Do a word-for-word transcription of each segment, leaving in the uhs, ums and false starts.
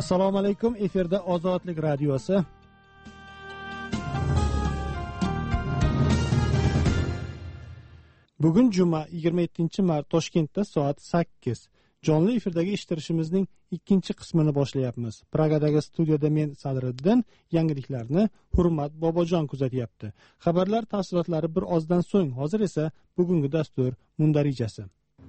Assalomu alaykum, efirda Ozodlik radiosi. Bugun juma yigirma yettinchi mart Toshkentda soat sakkiz. Jonli efirdagi eshittirishimizning ikkinchi qismini boshlayapmiz. Pragadagi studiyada men Sadriddin, yangiliklarni Hurmat Bobojon kuzatyapti. Xabarlar tafsilotlari bir ozdan so'ng, hozir esa bugungi dastur mundarijasi.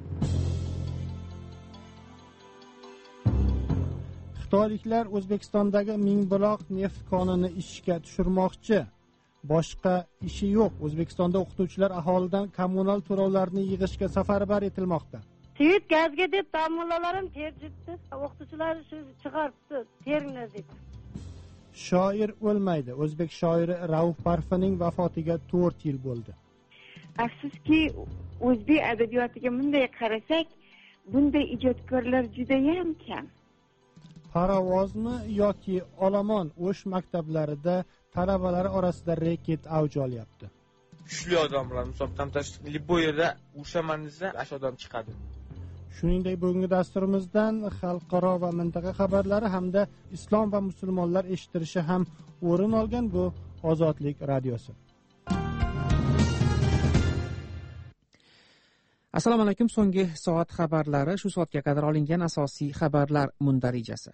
Xitoyliklar O'zbekistondagi Mingbuloq neft konini ishga tushirmoqchi. Boshqa ishi yo'q. O'zbekistonda o'qituvchilar aholidan kommunal to'lovlarni yig'ishga safarbar etilmoqda. Suyut gazga deb ta'minlalarim terjitdi. O'qituvchilar shu chiqaribdi, teringlar deb. Shoir o'lmaydi. O'zbek shoiri Rauf Parfining vafotiga to'rt yil bo'ldi. Afsuski, o'zbek adabiyotiga bunday qarasak, bunday ijodkorlar juda ham kam. Parovozmi yoki olomon O'sh maktablarida talabalar orasida reket avj olyapti. Kuchli odamlar, misol tamtashli bu yerda ushaman desa, ash odam chiqadi. Shuningdek, bugungi dasturimizdan xalqaro va mintaqa xabarlari hamda islom va musulmonlar eshittirishi ham o'rin olgan. Bu Ozodlik radiosi. Assalomu alaykum. So'nggi soat xabarlari, shu soatga qadar olingan asosiy xabarlar mundarijasi.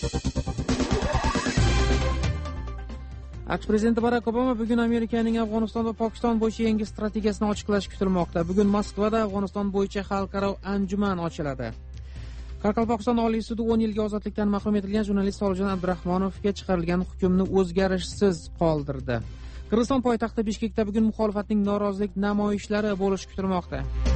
AQSh prezidenti Barak Obama bugun Amerikaning Afg'oniston va Pokiston bo'yicha yangi strategiyasini ochiqlashi kutilmoqda. Bugun Moskvada Afg'oniston bo'yicha xalqaro anjuman ochiladi. Qoraqalpog'iston Oliy sudi o'n yilga ozodlikdan mahrum etilgan jurnalist Soljon Abdurahmonovga chiqarilgan hukmni o'zgarishsiz qoldirdi. Qirg'iziston poytaxti Bishkekda bugun muxolifatning norozilik namoyishlari bo'lishi kutilmoqda.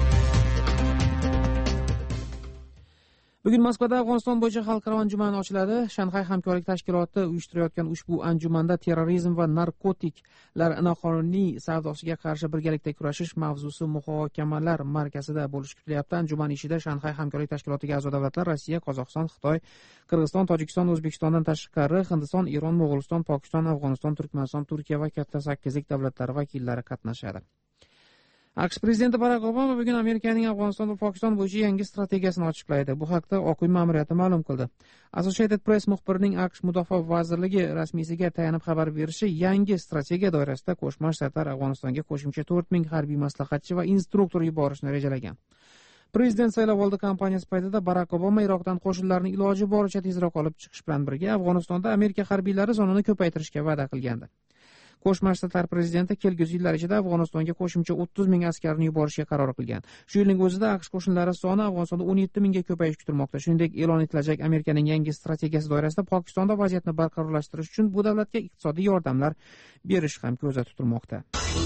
Bugun Moskvada Afg'oniston bo'yicha xalqaro anjuman ochiladi. Shanxay hamkorlik tashkiloti uyushtirayotgan ushbu anjumanda terrorizm va narkotiklar noqonuniy savdosiga qarshi birgalikda kurashish mavzusi muhokamalar markazida bo'lishi kutilyapti. Anjuman ishida Shanxay hamkorlik tashkilotiga a'zo davlatlar Rossiya, Qozog'iston, Xitoy, Qirg'iziston, Tojikiston, O'zbekistondan tashqari Hindiston, Eron, Mo'g'uliston, Pokiston, Afg'oniston, Turkmaniston, Turkiya va katta sakkizlik davlatlari vakillari qatnashadi. AQSh prezidenti Barak Obama bugun Amerikaning Afg'oniston va Pokiston bo'yicha yangi strategiyasini ochiqlaydi. Bu haqda Oq uy ma'muriyati ma'lum qildi. Associated Press muxbirining AQSh Mudofaa vazirligi rasmiysiga tayanib xabar berishi, yangi strategiya doirasida Qo'shma Shtatlar Afg'onistonga qo'shimcha to'rt ming harbiy maslahatchi va instruktor yuborishni rejalagan. Prezident saylovoldi kampaniyasi paytida Barak Obama Iroqdan qo'shinlarni iloji boricha tezroq olib chiqish bilan birga Afg'onistonda Amerika harbiylari sonini ko'paytirishga va'da qilgandi. Qo'shma Shtatlar prezidenti kelgusi yillar ichida Afg'onistonga qo'shimcha o'ttiz ming askarni yuborishga qaror qilgan. Shu yilning o'zida AQSh qo'shinlari soni Afg'onistonda o'n yetti mingga ko'payishi kutilmoqda. Shuningdek, e'lon etilajak Amerikaning yangi strategiyasi doirasida Pokistonda vaziyatni barqarorlashtirish uchun bu davlatga iqtisodiy yordamlar berish ham ko'zda tutilmoqda.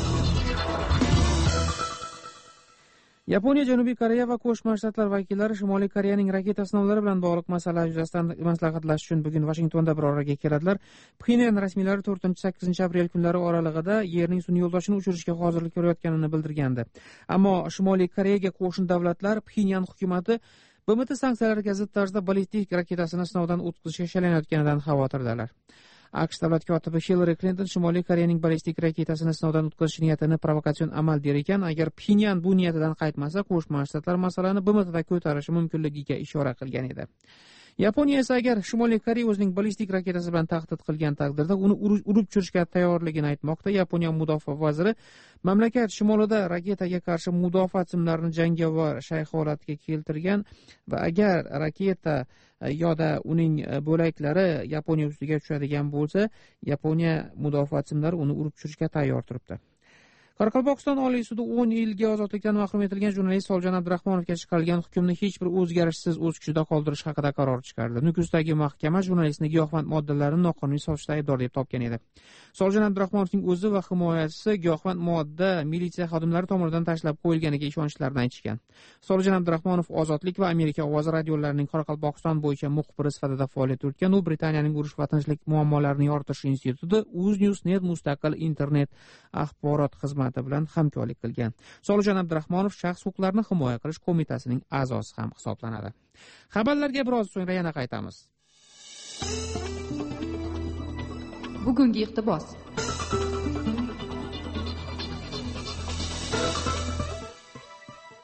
Yaponiya, Janubiy Koreya va Qo'shma Shtatlar vakillari Shimoliy Koreyaning raketa sinovlari bilan bog'liq masala yuzasidan maslahatlashish uchun bugun Vashingtonda bir oraga keladilar. Pxenyan rasmiylari to'rtinchi sakkizinchi aprel kunlari oralig'ida yerning sun'iy yo'ldoshini uchirishga hozirlik ko'rayotganini bildirgandi. Ammo Shimoliy Koreyaga qo'shni davlatlar Pxenyan hukumatı B M T sanksiyalarga zid tarzda ballistik raketasini sinovdan o'tkazishga shaylanayotganidan xavotirdalar. AQSh davlat kotibi Hillary Clinton Shimoliy Koreyaning ballistik raketasini sinovdan o'tkazish niyatini provokatsion amal der ekan. Agar Pxenyan bu niyatidan qaytmasa, Qo'shma Shtatlar masalani B M Tda ko'tarishi mumkinligiga ishora qilgan edi. Yaponiya esa agar Shimoliy Koreya o'zining ballistik raketasi bilan tahdid qilgan taqdirda uni urib tushirishga tayyorligini aytmoqda. Yaponiya mudofaa vaziri mamlakat shimolida raketaga qarshi mudofaa tizimlarini jangovar shay holatiga keltirgan va agar raketa yoda uning bo'laklari Yaponiya ustiga tushadigan bo'lsa, Yaponiya mudofaa tizimlari uni urib tushirishga tayyor turibdi. Qoraqalpog'iston Oliy sudi o'n yilga ozodlikdan mahrum etilgan jurnalist Soljon Abdurahmonovga chiqarilgan hukmni hech bir o'zgarishsiz o'z kuchida qoldirish haqida qaror chiqardi. Nukusdagi mahkama jurnalistni giyohvand moddalarni noqonuniy sotishda aybdor deb topgan edi. Soljon Abdurahmonovning o'zi va himoyachisi giyohvand modda militsiya xodimlari tomonidan tashlab qo'yilganiga ishonchlarini aytishgan. Soljon Abdurahmonov Ozodlik va Amerika ovozi radiolarining Qoraqalpog'iston bo'yicha muxbiri sifatida faoliyat yuritgan. U Britaniyaning urush va tinchlik muammolarini yoritish instituti UzNewsNet mustaqil internet axborot xizmati bilan hamkorlik qilgan. Soljon Abdurahmonov shaxs huquqlarini himoya qilish qo'mitasining a'zosi ham hisoblanadi. Xabarlarga biroz so'ngra yana qaytamiz. Bugungi iqtibos.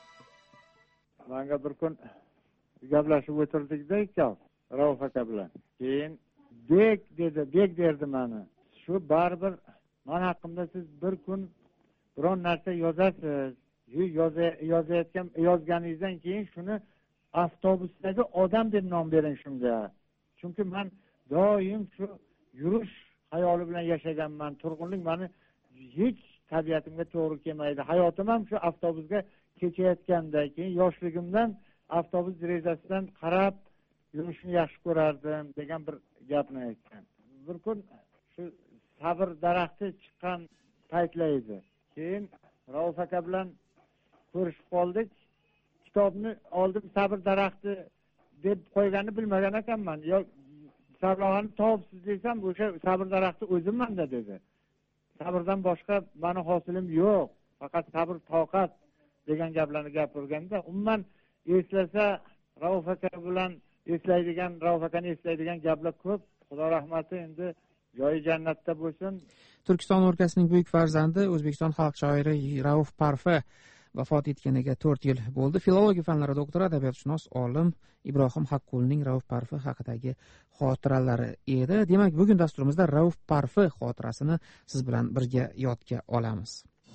Manga bir kun gaplashib o'tirdik-da ikkovi, Rauf aka bilan. keyin bek dedi, bek derdi mani. Shu baribir men haqimda siz bir kun biron narsa yozasiz. Yozayotgan yozganingizdan keyin shuni avtobusdagi odam deb nom bering shunga. Chunki men doim shu yurish hayoli bilan yashaganman. Turg'unlik meni hech tabiatimga to'g'ri kelmaydi. Hayotim ham shu avtobusga kechayotganda, keyin yoshligimdan avtobus derazasidan qarab yurishni yaxshi ko'rardim degan bir gapni aytgan. Bir kun shu sabr daraxti chiqqan paytlar edi. Keyin Rauf aka bilan ko'rishib qoldik. Kitobni oldim, sabr daraxti deb qo'yganini bilmagan ekanman. Yo sabravani topsiz desam, o'sha sabr daraxti o'zimman dedi. Sabrdan boshqa meni hosilim yo'q. Faqat sabr, toqat degan gaplarni gapirganda, umuman eslasa Rauf aka bilan eslaydigan, Rauf akani eslaydigan gaplar ko'p. Xudo rahmati, endi joyi jannatda bo'lsin. Turkiston o'lkasining buyuk farzandi, O'zbekiston xalq shoiri Rauf Parfi vafot etganiga to'rt yil bo'ldi. Filologiya fanlari doktori, adabiyotshunos olim Ibrohim Haqqulning Rauf Parfi haqidagi xotiralari edi. Demak, bugun dasturimizda Rauf Parfi xotirasini siz bilan birga yodga olamiz.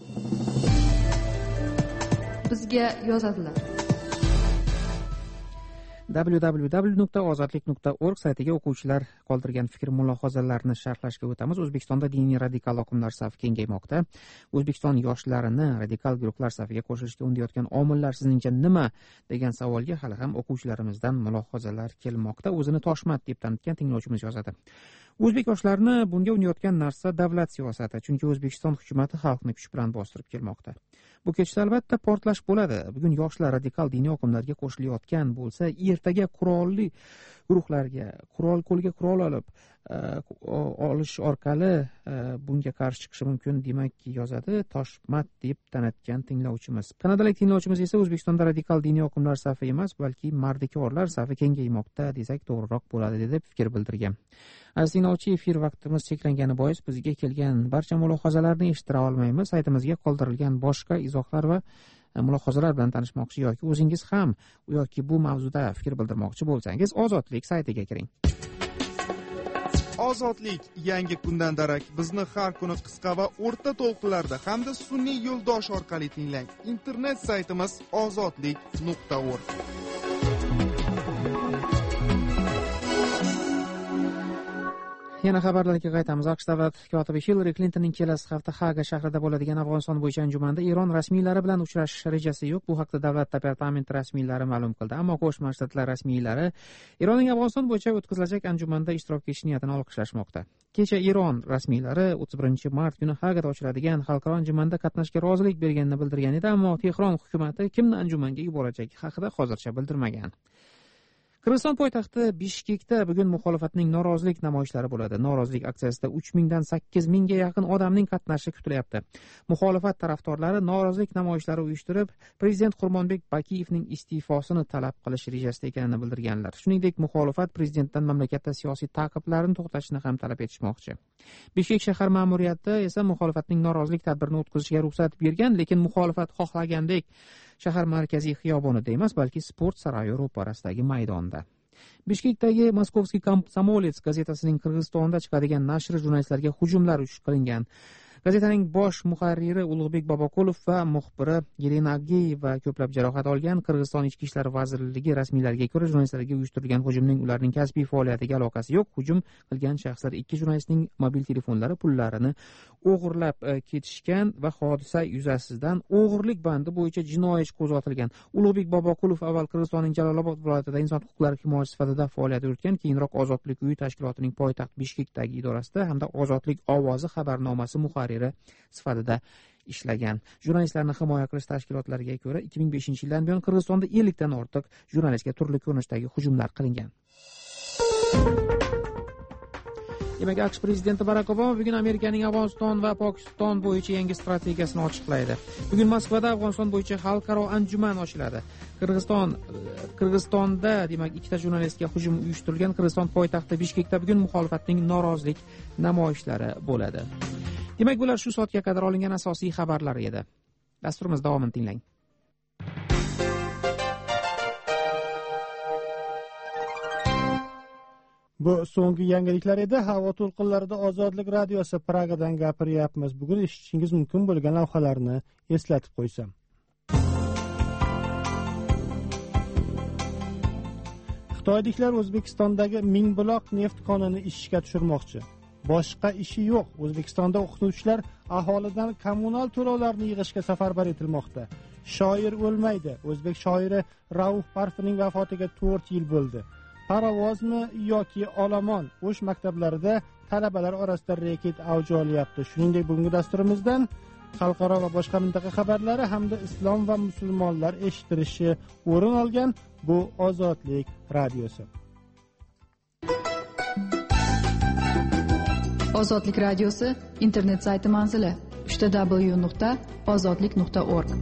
Bizga yozadilar. w w w nuqta ozodlik nuqta org saytiga o'quvchilar qoldirgan fikr mulohazalarini sharhlashga o'tamiz. O'zbekistonda diniy radikal oqimlar safi kengaymoqda. O'zbekiston yoshlarini radikal guruhlar safiga qo'shilishga undayotgan omillar sizningcha nima degan savolga hali ham o'quvchilarimizdan mulohazalar kelmoqda. O'zini Toshmat deb tanitgan tinglovchimiz yozadi. O'zbek yoshlarini bunga undayotgan narsa davlat siyosati. Chunki O'zbekiston hukumati xalqni kuch bilan bostirib kelmoqda. Bu ketishda albatta portlash bo'ladi. Bugun yoshlar radikal diniy oqimlarga qo'shilayotgan bo'lsa, ertaga qurolli guruhlarga, qurol qo'lga qurol olib olish orqali bunga qarshi chiqishi mumkin, demak yozadi Toshmat deb tanitgan tinglovchimiz. Kanadalik tinglovchimiz esa O'zbekistonda radikal diniy oqimlar safi emas, balki mardikorlar safi kengaymoqda desak to'g'riroq bo'ladi deb fikr bildirgan. Aziz tinglovchi, efir vaqtimiz cheklangani bois bizga kelgan barcha mulohazalarni eshitira olmaymiz. Saytimizga qoldirilgan boshqa izohlar va mulohazalar bilan tanishmoqchi yoki o'zingiz ham yoki bu mavzuda fikr bildirmoqchi bo'lsangiz, Ozodlik saytiga kiring. Ozodlik yangi kundan darak bizni har kuni qisqa va o'rta to'lqinlarda hamda sun'iy yo'ldosh orqali tinglang. Internet saytimiz ozodlik nuqta org. Yana xabarlarga qaytamiz. AQSh davlat kotibi Hillary Clintonning kelasi hafta Haga shahrida bo'ladigan Afg'oniston bo'yicha anjumanda Eron rasmiylari bilan uchrashish rejasi yo'q. Bu haqda davlat departamenti rasmiylari ma'lum qildi. Ammo Qo'shma Shtatlar rasmiylari Eronning Afg'oniston bo'yicha o'tkazilajak anjumanda ishtirok etish niyatini olqishlashmoqda. Kecha Eron rasmiylari o'ttiz birinchi mart kuni Hagada ochiladigan xalqaro anjumanda qatnashga rozilik berganini bildirgan edi, ammo Tehron hukumati kimni anjumanga yuborajagi haqida hozircha bildirmagan. Qirg'iziston poytaxti Bishkekda bugun muxolifatning norozilik namoyishlari bo'ladi. Norozilik aksiyasida uch mingdan sakkiz mingga yaqin odamning qatnashishi kutilyapti. Muxolifat tarafdorlari norozilik namoyishlari uyushtirib, prezident Qurbonbek Bakiyevning iste'fosini talab qilish rejasida ekanini bildirganlar. Shuningdek, muxolifat prezidentdan mamlakatda siyosiy ta'qiblarni to'xtatishni ham talab etishmoqchi. Bishkek shahar ma'muriyati esa muxolifatning norozilik tadbirini o'tkazishga ruxsat bergan, lekin muxolifat xohlagandek shahar markaziy xiyobonida emas, balki sport saroyi ro'parasidagi maydonda. Bishkekdagi Moskovskiy Komsomolets gazetasining Qirg'izistonda chiqadigan nashri jurnalistlarga hujumlar uyushtirilgan qilingan. Gazetaning bosh muharriri Ulug'bek Boboqulov va muxbiri Yelena Ageyeva ko'plab jarohat olgan. Qirg'iziston Ichki ishlar vazirligi rasmiylariga ko'ra, jurnalistlarga uyushtirilgan hujumning ularning kasbiy faoliyatiga aloqasi yo'q. Hujum qilgan shaxslar ikki jurnalistning mobil telefonlari, pullarini o'g'irlab ketishgan va hodisa yuzasidan o'g'irlik bandi bo'yicha jinoiy ish qo'zg'atilgan. Ulug'bek Boboqulov avval Qirg'izistonning Jalolobod viloyatida inson huquqlari himoyachisi sifatida faoliyat yuritgan, keyinroq Ozodlik uyi tashkilotining poytaxt Bishkekdagi idorasida hamda Ozodlik ovozi xabarnomasi muharriri sifatida ishlagan. Jurnalistlarni himoya qilish tashkilotlariga ko'ra, ikki ming beshinchi yildan buyon Qirg'izistonda ellikdan ortiq jurnalistga turli ko'rinishdagi hujumlar qilingan. Demak, AQSh prezidenti Barak Obama bugun Amerikaning Afg'oniston va Pokiston bo'yicha yangi strategiyasini ochiqlaydi. Bugun Moskvada Afg'oniston bo'yicha xalqaro anjuman ochiladi. Qirg'iziston Qirg'izistonda, demak, ikkita jurnalistga hujum uyushtirilgan. Qirg'iziston poytaxti Bishkekda bugun muxolifatning norozilik namoyishlari bo'ladi. Demak, bular shu soatga qadar olingan asosiy xabarlar edi. Dasturimiz davomini tinglang. Bu so'nggi yangiliklar edi. Havo to'lqinlarida Ozodlik radiosi Pragadan gapiryapmiz. Bugun eshitishingiz mumkin bo'lgan lavhalarni eslatib qo'ysam. Xitoyliklar O'zbekistondagi Mingbuloq neft konini ishga tushirmoqchi. Boshqa ishi yo'q. O'zbekistonda o'qituvchilar aholidan kommunal to'lovlarni yig'ishga safarbar etilmoqda. Shoir o'lmaydi. O'zbek shoiri Rauf Parfining vafotiga to'rt yil bo'ldi. Parovozmi yoki olomon o'sh maktablarida talabalar orasida reket avj olyapti. Shuningdek, bugungi dasturimizdan xalqaro va boshqa mintaqa xabarlari hamda islom va musulmonlar eshittirishi o'rin olgan. Bu Ozodlik radiosi. Ozodlik radiosi internet sayti manzili w w w nuqta ozodlik nuqta org.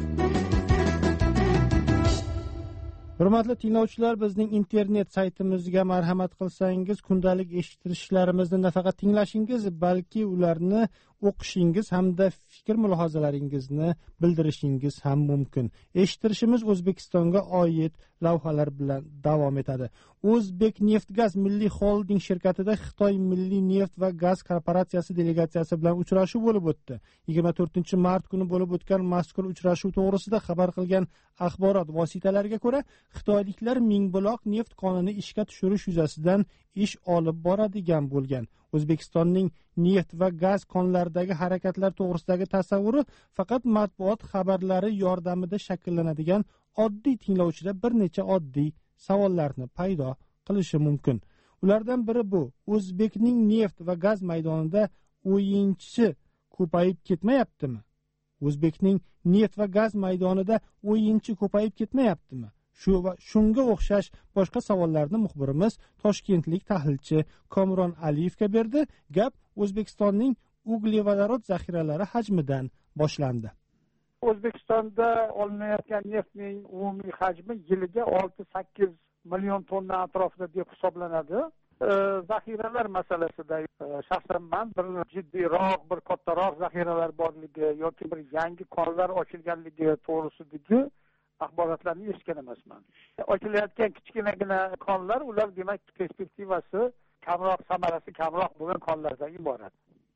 Hurmatli tinglovchilar, bizning internet saytimizga marhamat qilsangiz, kundalik eshittirishlarimizni nafaqat tinglashingiz, balki ularni o'qishingiz hamda fikr mulohazalaringizni bildirishingiz ham mumkin. Eshittirishimiz O'zbekistonga oid lavhalar bilan davom etadi. O'zbek Neftgaz milliy xolding shirkatida Xitoy milliy neft va gaz korporatsiyasi delegatsiyasi bilan uchrashuv bo'lib o'tdi. yigirma to'rtinchi mart kuni bo'lib o'tgan mazkur uchrashuv to'g'risida xabar qilgan axborot vositalariga ko'ra, xitoyliklar Mingbuloq neft konini ishga tushirish yuzasidan ish olib boradigan bo'lgan. O'zbekistonning neft va gaz konlaridagi harakatlar to'g'risidagi tasavvuri faqat matbuot xabarlari yordamida shakllanadigan oddiy tinglovchida bir necha oddiy savollarni paydo qilishi mumkin. Ulardan biri bu: O'zbekning neft va gaz maydonida o'yinchi ko'payib ketmayaptimi? O'zbekning neft va gaz maydonida o'yinchi ko'payib ketmayaptimi? Shu va shunga o'xshash boshqa savollarni muxbirimiz toshkentlik tahlilchi Komron Aliyevga berdi. Gap O'zbekistonning uglevodorod zaxiralari hajmidan boshlandi. O'zbekistonda olinayotgan neftning umumiy hajmi yiliga olti sakkiz million tonna atrofida deb hisoblanadi. Zaxiralar masalasida shaxsan men bir jiddiyroq, bir kattaroq zaxiralar borligi yoki bir yangi konlar ochilganligi to'g'risidagi axborotlarni eshitgan emasman. Ochilayotgan kichkinagina konlar, ular demak perspektivasi kamroq, samarasi kamroq bo'lgan konlardan iborat.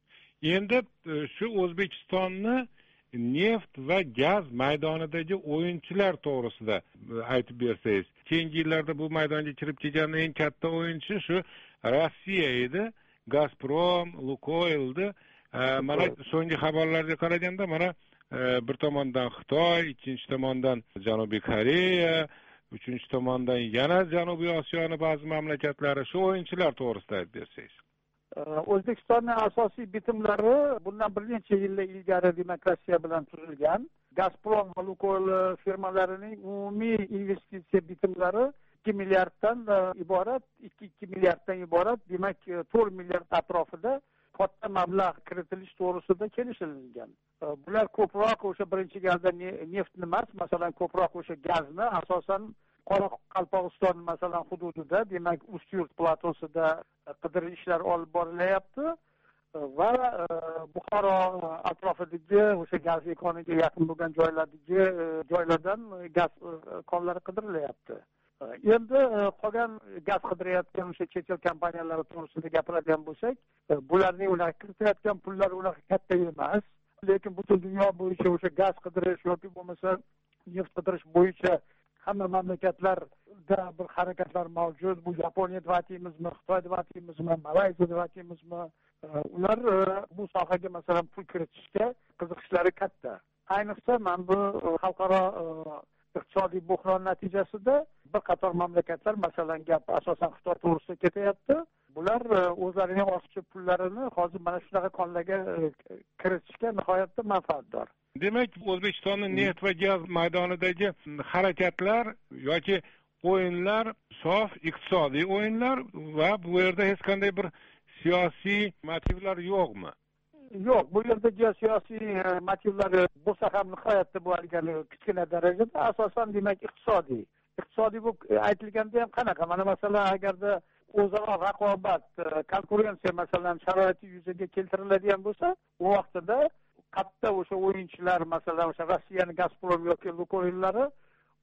Endi shu O'zbekistonni neft va gaz maydonidagi o'yinchilar to'g'risida aytib bersangiz. Keyingi yillarda bu maydonga kirib kelgan eng katta o'yinchi shu Rossiya edi. Gazprom, Lukoil'di. Mana so'nggi xabarlarga qaraganda mana bir tomondan Xitoy, ikkinchi tomondan Janubiy Koreya, uchinchi tomondan yana Janubiy Osiyoning ba'zi mamlakatlari, shu o'yinchilar to'g'risida aytib bersangiz. O'zbekistonning asosiy bitimlari bundan bir necha yil ilgari demak Rossiya bilan tuzilgan. Gazprom va Lukoil firmalarining umumiy investitsiya bitimlari ikki milliarddan iborat, ikki ikki milliarddan iborat, demak to'rt milliard atrofida katta mablag' kiritilish to'g'risida kelishilgan. Bular ko'proq o'sha birinchi galda neftni emas, masalan ko'proq o'sha gazni asosan Qoraqalpog'iston masalan hududida, demak Ustyurt platosida qidirish ishlari olib borilyapti va Buxoro atrofidagi o'sha gaz ekoniga yaqin bo'lgan joylardagi joylardan gaz konlari qidirilyapti. Endi qolgan gaz qidirayotgan o'sha chet el kompaniyalari to'g'risida gapiradigan bo'lsak, bularning ular kiritayotgan pullari unaqa katta emas, lekin butun dunyo bo'yicha o'sha gaz qidirish yoki bo'lmasa neft qidirish bo'yicha hamma mamlakatlarda bir harakatlar mavjud. Bu Yaponiya deb aytaymizmi, Xitoy deb aytaymizmi, Malayziya deb aytaymizmi, ular bu sohaga masalan pul kiritishga qiziqishlari katta. Ayniqsa mana bu xalqaro iqtisodiy bo'hron natijasida bir qator mamlakatlar, masalan gap asosan Xitoy to'g'risida ketyapti. Bular o'zlarining ortiqcha pullarini hozir mana shunaqa konlarga kiritishga nihoyatda manfaatdor. Demak, O'zbekistonning neft va gaz maydonidagi harakatlar yoki o'yinlar sof iqtisodiy o'yinlar va bu yerda hech qanday bir siyosiy motivlar yo'qmi? Yo'q, bu yerda siyosiy motivlar bo'lsa ham nihoyatda bo'lgan kichkina darajada, asosan demak iqtisodiy. Iqtisodiy bu aytilganda ham qanaqa? Mana masalan agarda o'zaro raqobat, konkurensiya masalan sharoiti yuzaga keltiriladigan bo'lsa, u vaqtida katta o'sha o'yinchilar, masalan o'sha Rossiyaning Gazprom yoki Lukoillari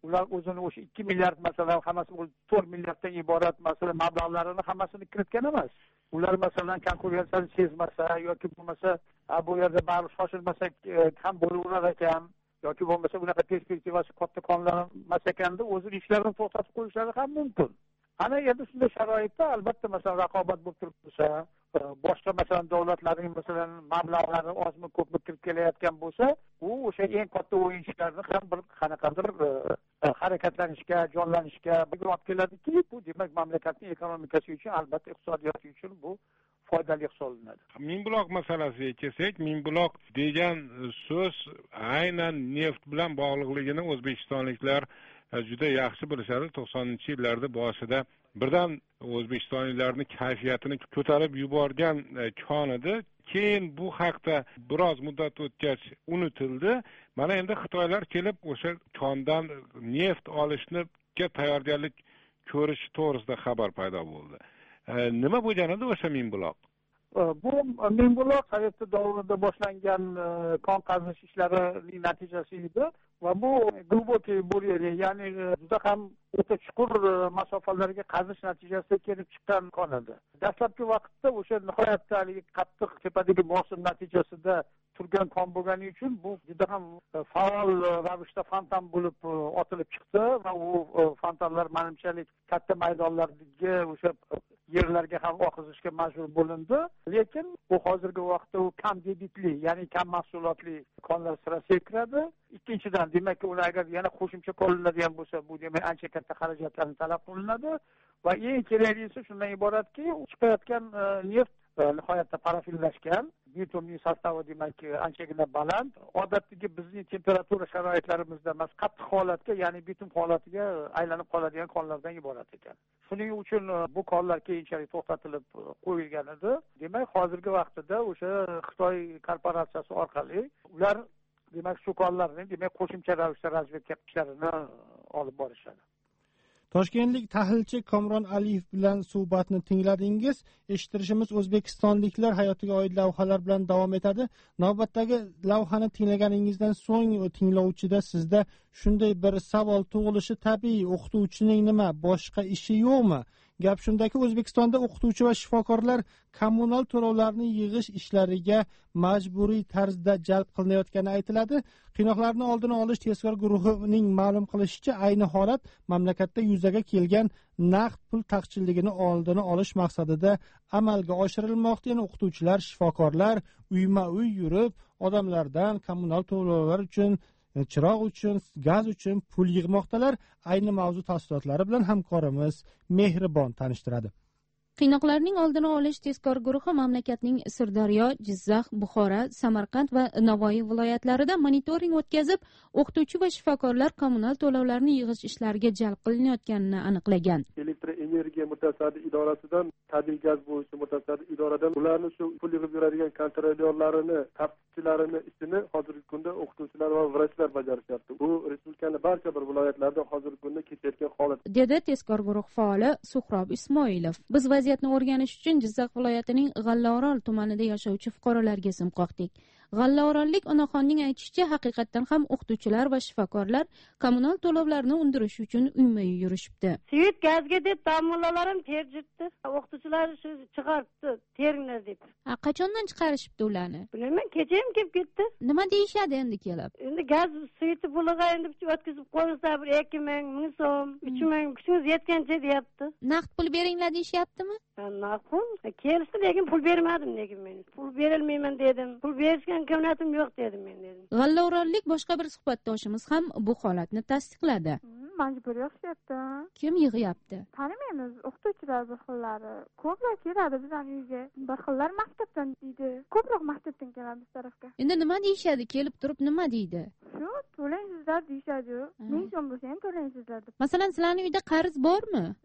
ular o'zini o'sha ikki milliard masalan hammasi to'rt milliarddan iborat masalan mablag'larini hammasini kiritgan emas. Ular masalan konkurentsiyani sezmasa yoki bo'lmasa bu yerda baribir shoshilmasak ham bo'laverar ekan yoki bo'lmasa unaqa perspektivasi katta qonunlamas ekanda o'zini ishlarini to'xtatib qo'yishlari ham mumkin. Ana endi shunday sharoitda albatta masalan raqobat bo'lib turibsa, boshqa masalan davlatlarning masalan mablag'lari ozmi ko'pmi kirib kelayotgan bo'lsa, u o'sha eng katta o'yinchilarni ham bir qanaqadir harakatlanishga, jonlanishga olib keladiki, bu demak mamlakatning ekonomikasi uchun, albatta iqtisodiyoti uchun bu foydali hisoblanadi. Mingbuloq masalasiga kelsak, Mingbuloq degan so'z aynan neft bilan bog'liqligini o'zbekistonliklar juda yaxshi bilishadi. to'qsoninchi yillarda boshida birdan o'zbekistonliklarning kayfiyatini ko'tarib yuborgan kon edi. Keyin bu haqda biroz muddat o'tgach unutildi. Mana endi Xitoylar kelib o'sha kondan neft olishga tayyorgarlik ko'rish to'g'risida xabar paydo bo'ldi. Nima bo'lgan edi o'sha Mingbuloq? Bu Mingbuloq Sovet davrida boshlangan kon qazish ishlarining natijasi edi va bu глубокий бурение, ya'ni juda ham o'ta chuqur masofalarga qazish natijasida kelib chiqqan kon edi. Dastlabki vaqtda o'sha nihoyatda qattiq tepadagi bosim natijasida turgan kon bo'lgani uchun bu juda ham faol ravishda fontan bo'lib otilib chiqdi va u fontanlar menimchalik katta maydonlardagi o'sha yerlarga ham oqizishga majbur bo'lindi. Lekin bu hozirgi vaqtda u kam debitli, ya'ni kam mahsulotli konlar sirasiga kiradi. Ikkinchidan, demak, ular agar yana qo'shimcha qo'llanadigan bo'lsa, bu demak ancha katta xarajatlarni talab qilinadi va eng keraklisi shundan iboratki, chiqayotgan neft nihoyatda parafillashgan, bitumning sostavi demak anchagina baland. Odatdagi bizning temperatura sharoitlarimizda emas, qattiq holatga, ya'ni bitum holatiga aylanib qoladigan konlardan iborat ekan. Shuning uchun bu konlar keyinchalik to'xtatilib qo'yilgan edi. Demak, hozirgi vaqtda o'sha Xitoy korporatsiyasi orqali ular demak shu konlarni demak qo'shimcha ravishda razvedka ishlarini olib borishadi. Toshkentlik tahlilchi Komron Aliyev bilan suhbatni tingladingiz. Eshittirishimiz O'zbekistonliklar hayotiga oid lavhalar bilan davom etadi. Navbatdagi lavhani tinglaganingizdan so'ng tinglovchida sizda shunday bir savol tug'ilishi tabiiy: o'qituvchining nima, boshqa ishi yo'qmi? Gap shundaki, O'zbekistonda o'qituvchi va shifokorlar kommunal to'lovlarni yig'ish ishlariga majburiy tarzda jalb qilinayotgani aytiladi. Qiynoqlarni oldini olish tezkor guruhining ma'lum qilishicha, ayni holat mamlakatda yuzaga kelgan naqd pul taqchilligini oldini olish maqsadida amalga oshirilmoqda. Ya'ni o'qituvchilar, shifokorlar uyma-uy yurib, odamlardan kommunal to'lovlar uchun, chiroq uchun, gaz uchun pul yig'moqdalar. Ayni mavzu tafsilotlari bilan hamkorimiz Mehribon tanishtiradi. Qiynoqlarning oldini olish tezkor guruhi mamlakatning Sirdaryo, Jizzax, Buxoro, Samarqand va Navoiy viloyatlarida monitoring o'tkazib, o'qituvchi va shifokorlar kommunal to'lovlarni yig'ish ishlariga jalb qilinayotganini aniqlagan. Elektr energiya mutasaddi idorasidan, tabiiy gaz bo'yicha mutasaddi idoradan ularni shu pul yig'ib yuradigan kontrolyorlarini, tafsirchilarini ishini hozirgi kunda o'qituvchilar va vrachlar bajarishyapti. Bu respublikaning barcha bir viloyatlarida hozirgi kunda kechayotgan holat, dedi tezkor guruh faoli Suhrob Ismoilov. Biz vaziyatni o'rganish uchun Jizzax viloyatining G'allaorol tumanida yashovchi fuqarolarga sim qoqdik. G'allaorollik onaxonning aytishicha, haqiqatdan ham o'qituvchilar va shifokorlar kommunal to'lovlarni undirish uchun uyma-uy yurishibdi. Suyit gazga deb damolalarim terjitdi. O'qituvchilar shu chiqaribdi, teringlar deb. Ha, qachondan chiqarishibdi ularni? Bilmayman, kecha ham kelib ketdi. Nima deyishadi endi kelib? Endi gaz suyiti puliga endi o'tkazib qo'yinglar, bir ikki ming, ming so'm, uch ming, kuchingiz yetgancha deyapti. Naqd pul beringlar deyishyaptimi? Naqd pul? Kelishdi, lekin pul bermadim lekin men. Pul berilmayman dedim. Pul berishgan imkoniyatim yo'q dedim men dedim. G'allaorollik boshqa bir suhbatdoshimiz ham bu holatni tasdiqladi. Majbur yig'ishyapti. Kim yig'yapti? Tanimaymiz, o'qituvchilar bir xillari. Ko'plar keladi bizning uyga. Bir xillar maktabdan deydi. Ko'proq maktabdan keladi biz tarafga. Endi nima deyishadi? Kelib turib nima deydi? Shu to'laysizlar deyishadi. Ming so'm bo'lsa ham to'laysizlar deb. Masalan, sizlarning uyda qarz bormi?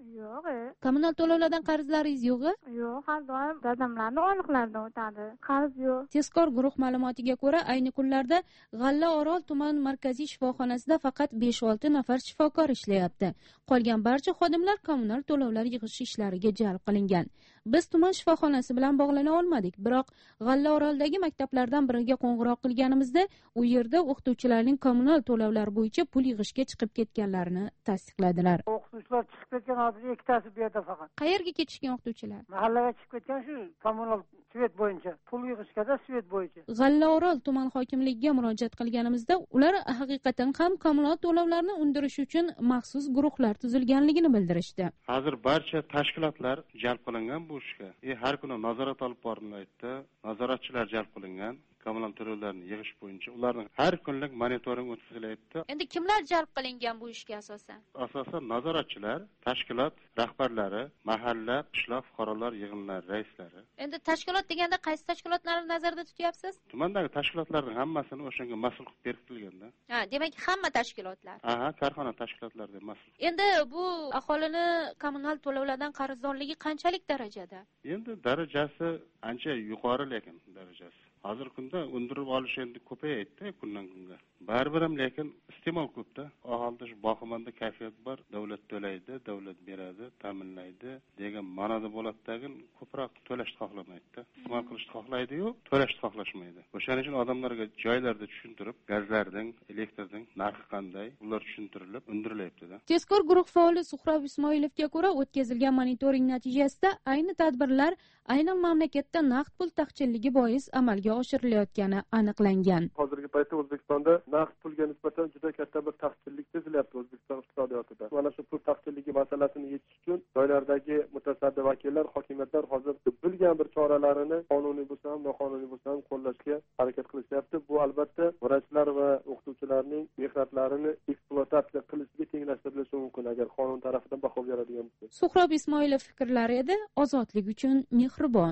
yo'q e kommunal to'lovlardan qarzlaringiz yo'q-a? yo'q, har doim dadamlarni oyliqlaridan o'tadi, qarz yo'q. Tezkor guruh ma'lumotiga ko'ra, ayni kunlarda G'allaorol tuman markaziy shifoxonasida faqat besh olti nafar shifokor ishlayapti. Qolgan barcha xodimlar kommunal to'lovlar yig'ish ishlariga jalb qilingan. Biz tuman shifoxonasi bilan bog'lana olmadik, biroq G'allaoroldagi maktablardan biriga qo'ng'iroq qilganimizda u yerda o'qituvchilarning kommunal to'lovlar bo'yicha pul yig'ishga chiqib ketganlarini tasdiqladilar. O'qituvchilar chiqib ketgan hozir ikkitasi bu yerda faqat. Qayerga ketishgan o'qituvchilar? Mahallaga chiqib ketgan shu kommunal svet bo'yicha, pul yig'ishgada svet bo'yicha. G'allaorol tuman hokimligiga murojaat qilganimizda ular haqiqatan ham kommunal to'lovlarni undirish uchun maxsus guruhlar tuzilganligini bildirishdi. Hozir barcha tashkilotlar jalb qilingan bu ishga. E, har kuni nazorat olib borilyapti. Nazoratchilar jalb qilingan. kommunal to'lovlarni yig'ish bo'yicha ularning har kunlik monitoring o'tkazilyapti. Endi kimlar jalb qilingan bu ishga asosan? Asosan nazoratchilar, tashkilot rahbarlari, mahalla, qishloq fuqarolar yig'inlari raislari. Endi tashkilot deganda qaysi tashkilotlarni nazarda tutyapsiz? Tumandagi tashkilotlarning hammasini o'shanga mas'ul qilib berkitilganda. Ha, demak hamma tashkilotlar. Aha, korxona tashkilotlariga mas'ul. Endi bu aholini kommunal to'lovlardan qarzdorligi qanchalik darajada? Endi darajasi ancha yuqori lekin darajasi. Hozir kunda undirib olish endi ko'payadi kundan kunga. Baribir ham lekin iste'mol ko'pda. Aholida shu boqimanda kayfiyat bor, davlat to'laydi, davlat beradi, ta'minlaydi degan ma'noda bo'ladidagi ko'proq to'lashni xohlamaydi. Iste'mol qilishni xohlaydi-yu, to'lashni xohlashmaydi. O'shaning uchun odamlarga joylarda tushuntirib, gazlarning, elektrning narxi qanday, ular tushuntirilib, undirilyapti-da. Tezkor guruh faoli Suhrob Ismoilovga ko'ra, o'tkazilgan monitoring natijasida ayni tadbirlar aynan mamlakatda naqd pul taqchilligi bois amalga oshirilayotgani aniqlangan. Hozirgi paytda O'zbekistonda naqd pulga nisbatan juda katta bir taqchillik sezilyapti O'zbekiston iqtisodiyotida. Mana shu pul taqchilligi masalasini yechish uchun joylardagi mutasaddi vakillar, hokimiyatlar hozir bilgan bir choralarini qonuniy bo'lsa ham, noqonuniy bo'lsa ham qo'llashga harakat qilishyapti. Bu albatta vrachlar va o'qituvchilarning mehnatlarini ekspluatatsiya qilishiga tenglashtirilishi mumkin agar qonun tarafidan baho beradigan bo'lsa. Suhrob Ismoilov fikrlari edi, ozodlik uchun mehribon.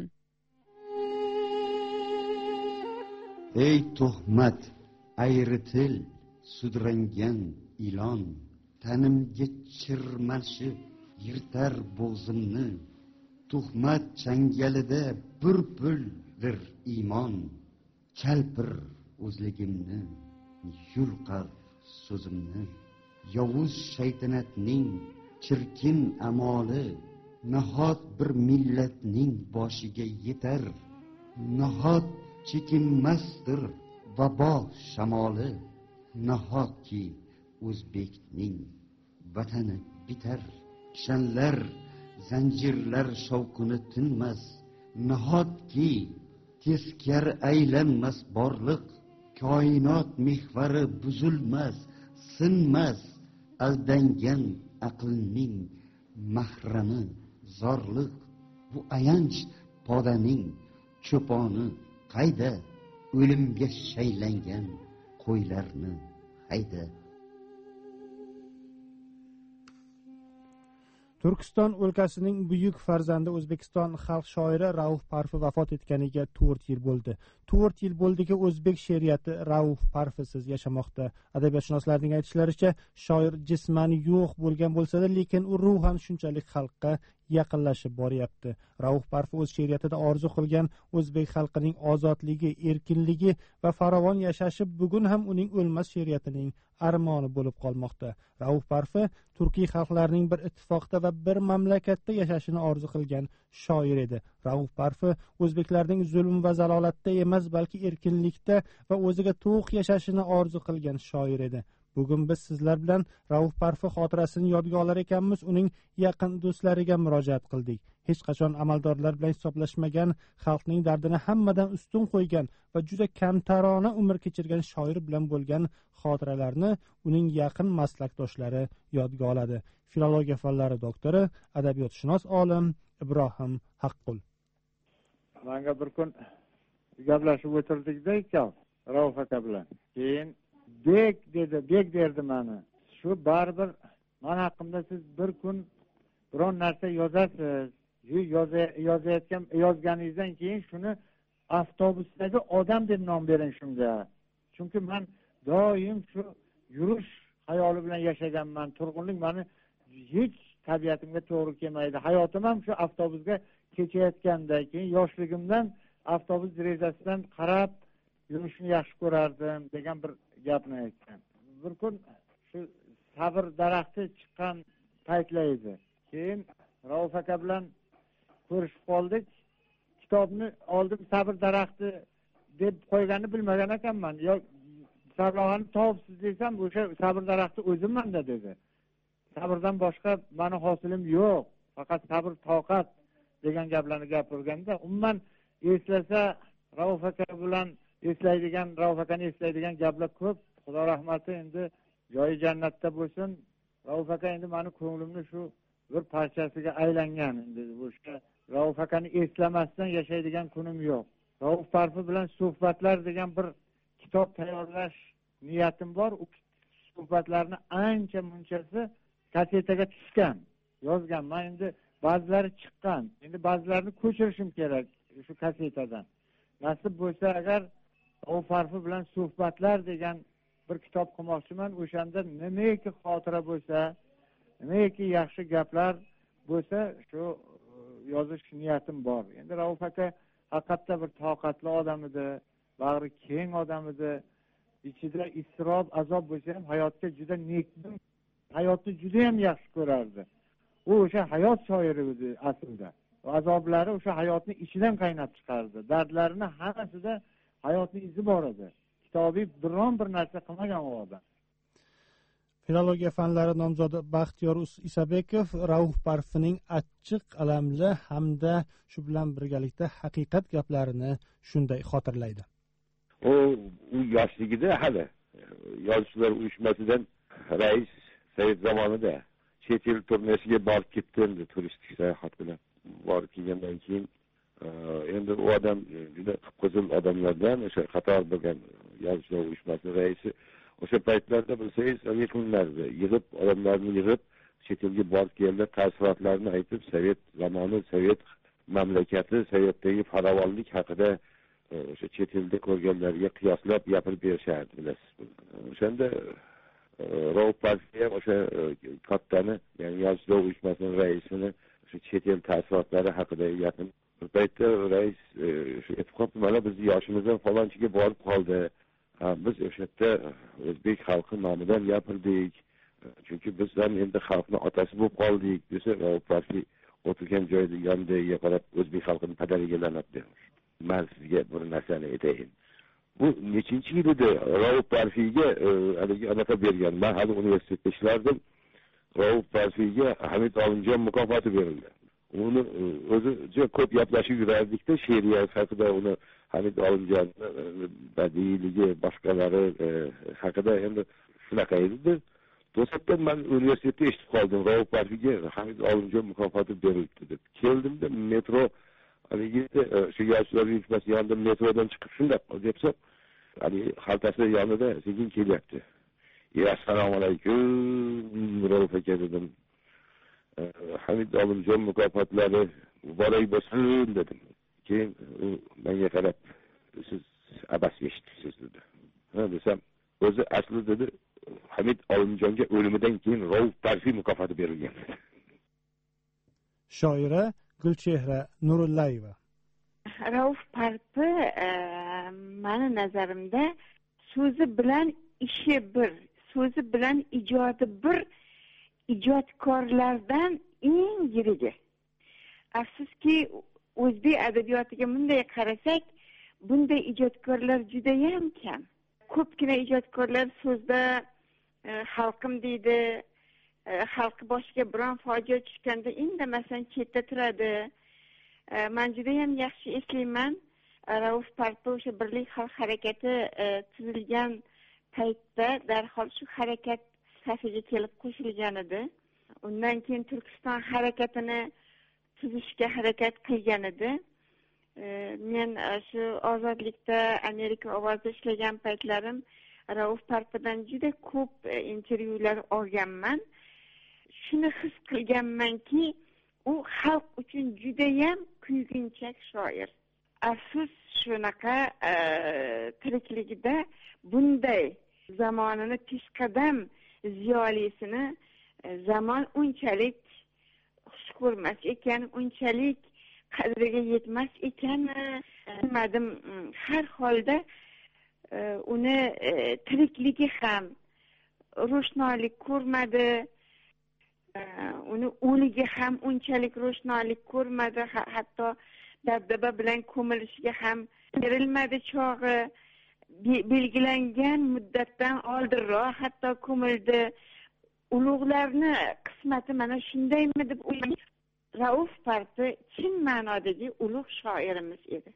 Ey tuhmat, ayri til, sudrangan ilon, tanimga chirmalshib, yirtar bo'g'zimni. Tuhmat changalida burpuldir iymon, chalpir o'zligimni, yulqar so'zimni. Yovuz shaytanatning chirkin amoli, nahot bir millatning boshiga yetar. Nahot chekinmasdir vabo shamoli, nahotki o'zbekning vatani bitar. Kishanlar, zanjirlar shovqini tinmas, nahotki teskar aylanmas borliq. Koinot mehvari buzilmas, sinmas, aldangan aqlning mahrami zorliq. Bu ayanch podaning cho'poni qayda, o'limga shaylangan qo'ylarni hayda. Turkiston o'lkasining buyuk farzandi O'zbekiston xalq shoiri Rauf Parfi vafot etganiga to'rt yil bo'ldi. to'rt yil bo'ldiki o'zbek she'riyati Rauf Parfisiz yashamoqda. Adabiyotshunoslarning aytishlaricha, shoir jisman yo'q bo'lgan bo'lsa-da, lekin u ruhan shunchalik xalqqa yaqinlashib boryapti. Rauf Parfi o'z she'riyatida orzu qilgan o'zbek xalqining ozodligi, erkinligi va farovon yashashi bugun ham uning o'lmas she'riyatining armoni bo'lib qolmoqda. Rauf Parfi turkiy xalqlarning bir ittifoqda va bir mamlakatda yashashini orzu qilgan shoir edi. Rauf Parfi o'zbeklarning zulm va zalolatda emas, balki erkinlikda va o'ziga to'q yashashini orzu qilgan shoir edi. Bugun biz sizlar bilan Rauf Parfi xotirasini yodga olar ekanmiz, uning yaqin do'stlariga murojaat qildik. Hech qachon amaldorlar bilan hisoblashmagan, xalqning dardini hammadan ustun qo'ygan va juda kamtarona umr kechirgan shoir bilan bo'lgan xotiralarni uning yaqin maslakdoshlari yodga oladi. Filologiya fanlari doktori, adabiyotshunos olim Ibrohim Haqqul. Menga bir kun gaplashib o'tirdik-da ikkow Rauf aka bilan. Keyin bek dedi, bek derdi meni. Shu baribir men haqimda siz bir kun biron narsa yozasiz. Yozayotgan yozganingizdan keyin shuni avtobusdagi odam deb nom bering shunga. Chunki men doim shu yurish xayoli bilan yashaganman. Turg'unlik meni hech tabiatimga to'g'ri kelmaydi. Hayotim ham shu avtobusga kechayotganda, keyin yoshligimdan avtobus derazasidan qarab yurishni yaxshi ko'rardim degan bir gapni aytgan. Bir kun shu sabr daraxti chiqqan paytlar edi. Keyin Rauf aka bilan ko'rishib qoldik. Kitobni oldim, sabr daraxti deb qo'yganini bilmagan ekanman. Yo sabroqani topsiz desam, o'sha sabr daraxti o'zimman-da dedi. Sabrdan boshqa meni hosilim yo'q, faqat sabr, toqat degan gaplarni gapirganda, umuman eslasa Rauf aka bilan eslaydigan, Rauf akani eslaydigan gaplar ko'p. Xudo rahmati, endi joyi jannatda bo'lsin. Rauf aka endi meni ko'nglimni shu bir parchasiga aylangan. Endi o'sha Rauf akani eslamasdan yashaydigan kunim yo'q. Rauf Parfi bilan suhbatlar degan bir kitob tayyorlash niyatim bor. U suhbatlarni ancha munchasi kasetaga tushgan, yozganman. Endi ba'zilari chiqqan. Endi ba'zilarini ko'chirishim kerak shu kasetadan. Nasib bo'lsa agar Rauf Parfi bilan suhbatlar degan bir kitob qilmoqchiman. O'shanda nimaiki xotira bo'lsa, nimaiki yaxshi gaplar bo'lsa, shu yozish niyatim bor. Endi Rauf aka haqiqatda bir toqatli odam edi, bag'ri keng odam edi. Ichida isrof, azob bo'lsa ham hayotga juda nekbin, hayotni juda ham yaxshi ko'rardi. U o'sha hayot shoiri edi aslida. Azoblari o'sha hayotni ichidan qaynab chiqardi. Dardlarini hammasida hayotning izi bor edi. Kitobiy biron bir narsa qilmagan u odam. Filologiya fanlari nomzodi Baxtiyor Isabekov Rauf Parfining achchiq, alamli hamda shu bilan birgalikda haqiqat gaplarini shunday xotirlaydi. O u yoshligida hali yozuvchilar uyushmasidan rais Sovet zamonida chet el turnesiga borib ketdi, endi turistik sayohat bilan borib kelgandan keyin endi u odam juda qizil odamlardan, o'sha qator bo'lgan yozuvchilar uyushmasi raisi. O'sha paytlarda bilsangiz, yaqinlarda yig'ib, odamlarni yig'ib, chet elga borib keldi, taassurotlarini aytib, Sovet zamoni, Sovet mamlakati, Sovetdagi farovonlik haqida o'sha chet elda ko'rganlarga qiyoslab gapirib berishardi, bilasiz. O'shanda Rauf Parfi ham o'sha kattani, ya'ni yozuvchilar uyushmasining raisini o'sha chet el taassurotlari haqida gapirib, bir paytda rais shu aytib qoldi, mana biz yoshimizdan falonchiga borib qoldi. Biz o'sha yerda o'zbek xalqi nomidan gapirdik. Chunki biz ham endi xalqning otasi bo'lib qoldik desa, Rauf Parfi o'tirgan joyda yondiga qarab o'zbek xalqining padariga la'nat berdi. Men sizga bir narsani aytayin. Bu nechinchi yil edi Rauf Parfiga haligi anaqa bergan. Men hali universitetda ishlardim. Rauf Parfiga Hamid Olimjon mukofoti berildi. Uni o'zi juda ko'p gaplashib yurardikda, she'riyat haqida, uni Hamid Olimjon badiiyligi, boshqalari haqida endi shunaqa edi. To'satdan men universitetda eshitib qoldim, Rauf Parfiga Hamid Olimjon mukofoti berildi deb. Keldimda metro haligi shu yoshlar uyushmasi yonida metrodan chiqib shunday debsa, hali xaltasi yonida sekin kelyapti. Assalomu alaykum Rauf aka dedim. Hamid Olimjon mukofotlari muborak bo'lsin dedim. Keyin menga qarab, siz abas eshitdingiz dedi. Ha desam, o'zi asli dedi, Hamid Olimjonga o'limidan keyin Rauf Parfi mukofoti berilgan. Shoira Gulchehra Nurullayeva. Rauf Parfi meni nazarimda so'zi bilan ishi bir, so'zi bilan ijodi bir ijodkorlardan eng yirigi. Afsuski o'zbek adabiyotiga bunday qarasak, bunday ijodkorlar juda ham kam. Ko'pgina ijodkorlar so'zda xalqim deydi, xalqi boshiga biron fojia tushganda indamasdan chetda turadi. Men juda ham yaxshi eslayman, Rauf Parfi o'sha Birlik xalq harakati tuzilgan paytda darhol shu harakat safiga kelib qo'shilgan edi. Undan keyin Turkiston harakatini tuzishga harakat qilgan edi. Men shu ozodlikda Amerika ovozida ishlagan paytlarim Rauf Parfidan juda ko'p intervyular olganman. Shuni his qilganmanki, u xalq uchun juda ham kuyginchak shoir. Afsus shunaqa tirikligida bunday zamonini peshqadam ziyolisini zamon unchalik ko'rmas ekan, unchalik qadriga yetmas ekanmi, bilmadim. Har holda uni tirikligi ham ro'shnolik ko'rmadi, uni o'ligi ham unchalik ro'shnolik ko'rmadi, hatto dabdaba bilan ko'milishiga ham berilmadi chog'i. Belgilangan muddatdan oldinroq hatto ko'mildi. Ulug'larni qismati mana shundaymi deb o'ylayman. Rauf Parfi chin ma'nodagi ulug' shoirimiz edi.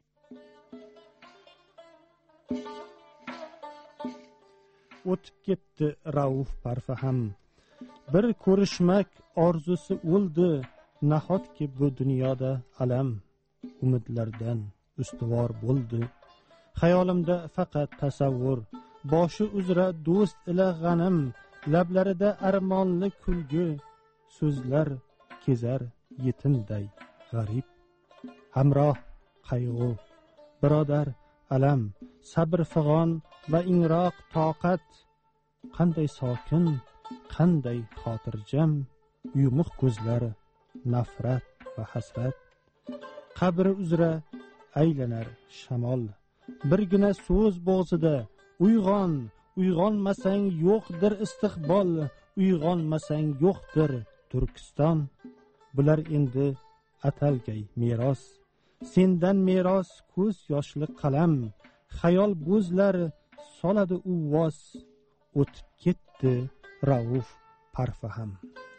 O'tib ketdi Rauf Parfi ham. Bir ko'rishmak orzusi o'ldi, nahotki bu dunyoda alam umidlardan ustuvor bo'ldi. Xayolimda faqat tasavvur, boshi uzra do'st ila g'anim, lablarida armonli kulgi, so'zlar kezar yetimday g'arib. Hamroh qayg'u, birodar alam, sabr fig'on va ingroq toqat, qanday sokin, qanday xotirjam, yumuq ko'zlar, nafrat va hasrat. Qabri uzra aylanar shamol, birgina so'z bo'g'zida, uyg'on, uyg'onmasang yo'qdir istiqbol, uyg'onmasang yo'qdir Turkiston. Bular endi atalgay meros, sendan meros ko'z yoshli qalam, xayol bo'zlar soladi uvvos, o'tib ketdi Rauf Parfi ham.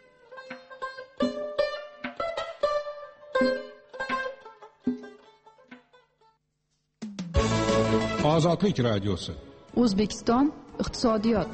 Ozodlik radiosi. O'zbekiston iqtisodiyot.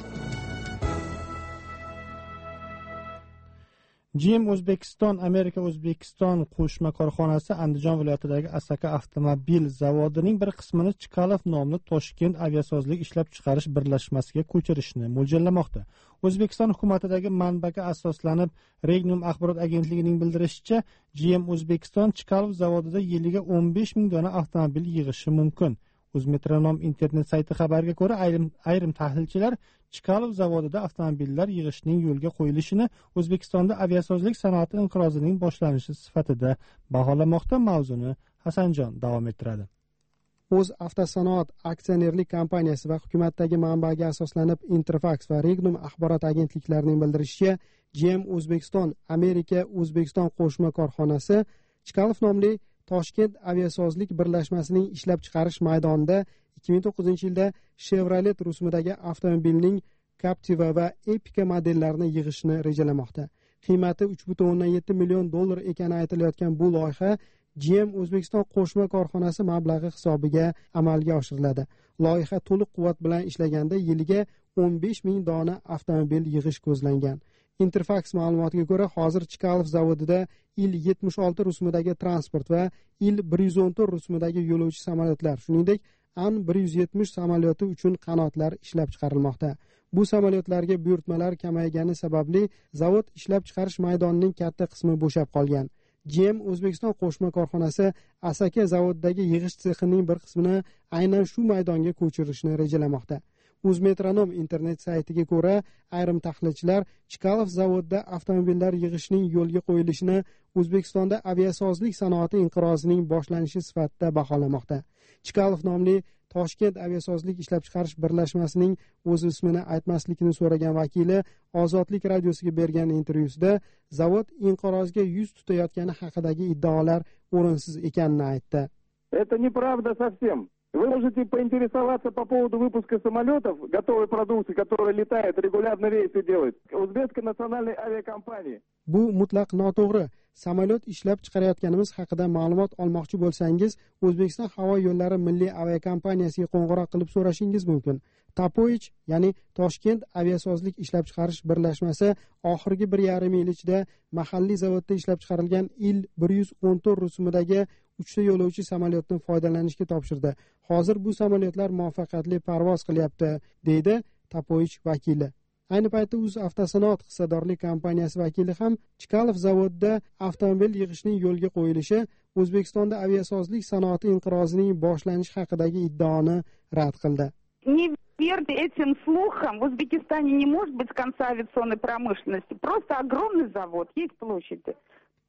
G M O'zbekiston Amerika O'zbekiston qo'shma korxonasi Andijon viloyatidagi Asaka avtomobil zavodining bir qismini Chkalov nomli Toshkent aviasozlik ishlab chiqarish birlashmasiga ko'chirishni mo'ljallamoqda. O'zbekiston hukumatidagi manbaga asoslanib, Regnum axborot agentligining bildirishicha, G M O'zbekiston Chkalov zavodida yiliga o'n besh ming dona avtomobil yig'ishi mumkin. O'zmetronom internet sayti xabariga ko'ra, ayrim, ayrim tahlilchilar Chkalov zavodida avtomobillar yig'ishning yo'lga qo'yilishini O'zbekistonda aviasozlik sanoati inqirozining boshlanishi sifatida baholamoqda. Mavzuni Hasanjon davom ettiradi. O'z avtosanoat aksionerlik kompaniyasi va hukumatdagi manbaga asoslanib Interfax va Regnum axborot agentliklarining bildirishicha, G M O'zbekiston Amerika O'zbekiston qo'shma korxonasi Chkalov nomli Toshkent aviasozlik birlashmasining ishlab chiqarish maydonida ikki ming to'qqizinchi yilda Chevrolet rusumidagi avtomobilning Captiva va Epica modellarini yig'ishni rejalamoqda. Qiymati uch butun o'ndan yetti million dollar ekani aytilayotgan bu loyiha G M O'zbekiston qo'shma korxonasi mablag'i hisobiga amalga oshiriladi. Loyiha to'liq quvvat bilan ishlaganda yiliga o'n besh ming dona avtomobil yig'ish ko'zlangan. Interfax ma'lumotiga ko'ra, hozir Chkalov zavodida Il yetmish olti rusumidagi transport va Il bir yuz o'n to'rt rusumidagi yo'lovchi samolyotlar, shuningdek An bir yuz yetmish samolyoti uchun qanotlar ishlab chiqarilmoqda. Bu samolyotlarga buyurtmalar kamaygani sababli zavod ishlab chiqarish maydonining katta qismi bo'shab qolgan. G M O'zbekiston qo'shma korxonasi Asaka zavodidagi yig'ish sexining bir qismini aynan shu maydonga ko'chirishni rejalamoqda. O'zmetronom internet saytiga ko'ra, ayrim tahlilchilar Chkalov zavodida avtomobillar yig'ishning yo'lga qo'yilishini O'zbekistonda aviasozlik sanoati inqirozining boshlanishi sifatida baholamoqda. Chkalov nomli Toshkent aviasozlik ishlab chiqarish birlashmasining o'z ismini aytmaslikni so'ragan vakili Ozodlik radiosiga bergan intervyusida zavod inqirozga yuz tutayotgani haqidagi iddaolar o'rinsiz ekanini aytdi. Это неправда совсем. Вы можете поинтересоваться по поводу выпуска самолетов, готовой продукции, которая летает, регулярно рейсы делает. Узбекской национальной авиакомпании. Bu mutlaq noto'g'ri. Samolyot ishlab chiqarayotganimiz haqida ma'lumot olmoqchi bo'lsangiz, O'zbekiston havo yo'llari milliy aviakompaniyasiga qo'ng'iroq qilib so'rashingiz mumkin. Tapoich, ya'ni Toshkent aviasozlik ishlab chiqarish birlashmasi oxirgi bir yarim yil ichida mahalliy zavodda ishlab chiqarilgan Il bir yuz o'n to'rt rusumidagi uchta yo'lovchi samolyotni foydalanishga topshirdi. Hozir bu samolyotlar muvaffaqiyatli parvoz qilyapti, deydi Tapoich vakili. Ayni paytda Uz avtosanoat hissadorlik kompaniyasi vakili ham Chkalov zavodida avtomobil yig'ishning yo'lga qo'yilishi O'zbekistonda aviasozlik sanoati inqirozining boshlanishi haqidagi iddaoni rad qildi. Не верьте этим слухам. В Узбекистане не может быть конца авиационной промышленности. Просто огромный завод, есть площади.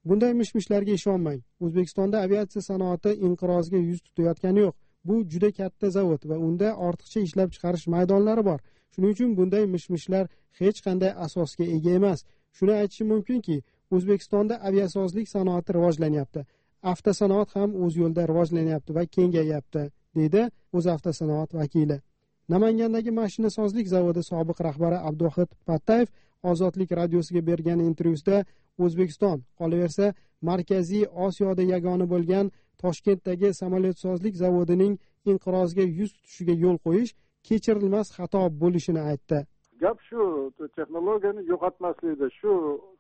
bunday mish-mishlarga ishonmang. O'zbekistonda aviatsiya sanoati inqirozga yuz tutayotgani yo'q. Bu juda katta zavod va unda ortiqcha ishlab chiqarish maydonlari bor. Shuning uchun bunday mish-mishlar hech qanday asosga ega emas. Shuni aytishim mumkinki, O'zbekistonda aviasozlik sanoati rivojlanyapti. Avtosanoat ham o'z yo'lida rivojlanyapti va kengayapti, dedi O'zavtosanoat vakili. Namangandagi mashinasozlik zavodi sobiq rahbari Abduvohid Pattayev Ozodlik radiosiga bergan intervyusida O'zbekiston, qolaversa, Markaziy Osiyoda yagona bo'lgan Toshkentdagi samolyotsozlik zavodining inqirozga yuz tutishiga yo'l qo'yish kechirilmas xato bo'lishini aytdi. Gap shu, texnologiyani yo'qotmaslikda, shu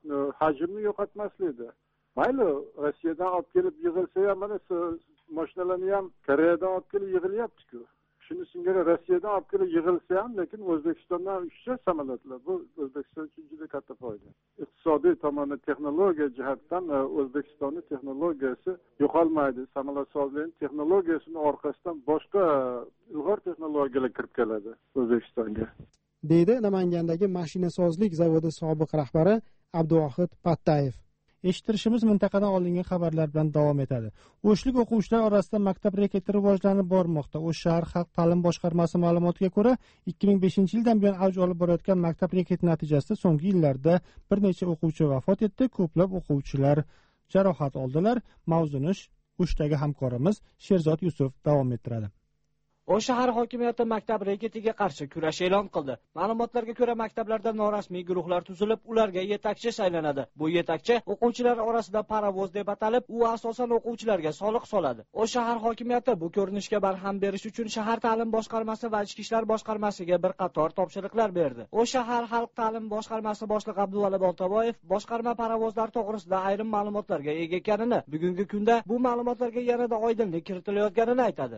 hajmni yo'qotmaslikda. Mayli, Rossiyadan olib kelib yig'ilsa ham, mana mashinalarni ham Koreyadan olib kelib yig'ilyapti-ku. Shuni singari Rossiyadan olib kelib yig'ilsa ham, lekin O'zbekistondan uchta samolyotlar. Bu O'zbekiston uchun juda katta foyda. Iqtisodiy tomondan, texnologiya jihatdan O'zbekistonning texnologiyasi yo'qolmaydi. Samolyotsozlikning texnologiyasining orqasidan boshqa ilg'or texnologiyalar kirib keladi O'zbekistonga, deydi Namangandagi mashinasozlik zavodi sobiq rahbari Abduvohid Pattayev. Eshittirishimiz mintaqadan olingan xabarlar bilan davom etadi. O'shlik o'quvchilar orasida maktab reketi rivojlanib bormoqda. O'sh shahar xalq ta'lim boshqarmasi ma'lumotiga ko'ra, ikki ming beshinchi yildan buyon avj olib borayotgan maktab reketi natijasida so'nggi yillarda bir necha o'quvchi vafot etdi, ko'plab o'quvchilar jarohat oldilar. Mavzuni O'shdagi hamkorimiz Sherzod Yusuf davom ettiradi. O'sh shahar hokimiyati maktab reketiga qarshi kurash e'lon qildi. Ma'lumotlarga ko'ra, maktablarda norasmiy guruhlar tuzilib, ularga yetakchi saylanadi. Bu yetakchi o'quvchilar orasida parovoz deb atalib, u asosan o'quvchilarga soliq soladi. O'sh shahar hokimiyati bu ko'rinishga barham berish uchun shahar ta'lim boshqarmasi va ichki ishlar boshqarmasiga bir qator topshiriqlar berdi. O'sh shahar xalq ta'lim boshqarmasi boshlig'i Abduvali Boltaboyev boshqarma parovozlar to'g'risida ayrim ma'lumotlarga ega ekanini, bugungi kunda bu ma'lumotlarga yanada oydinlik kiritilayotganini aytadi.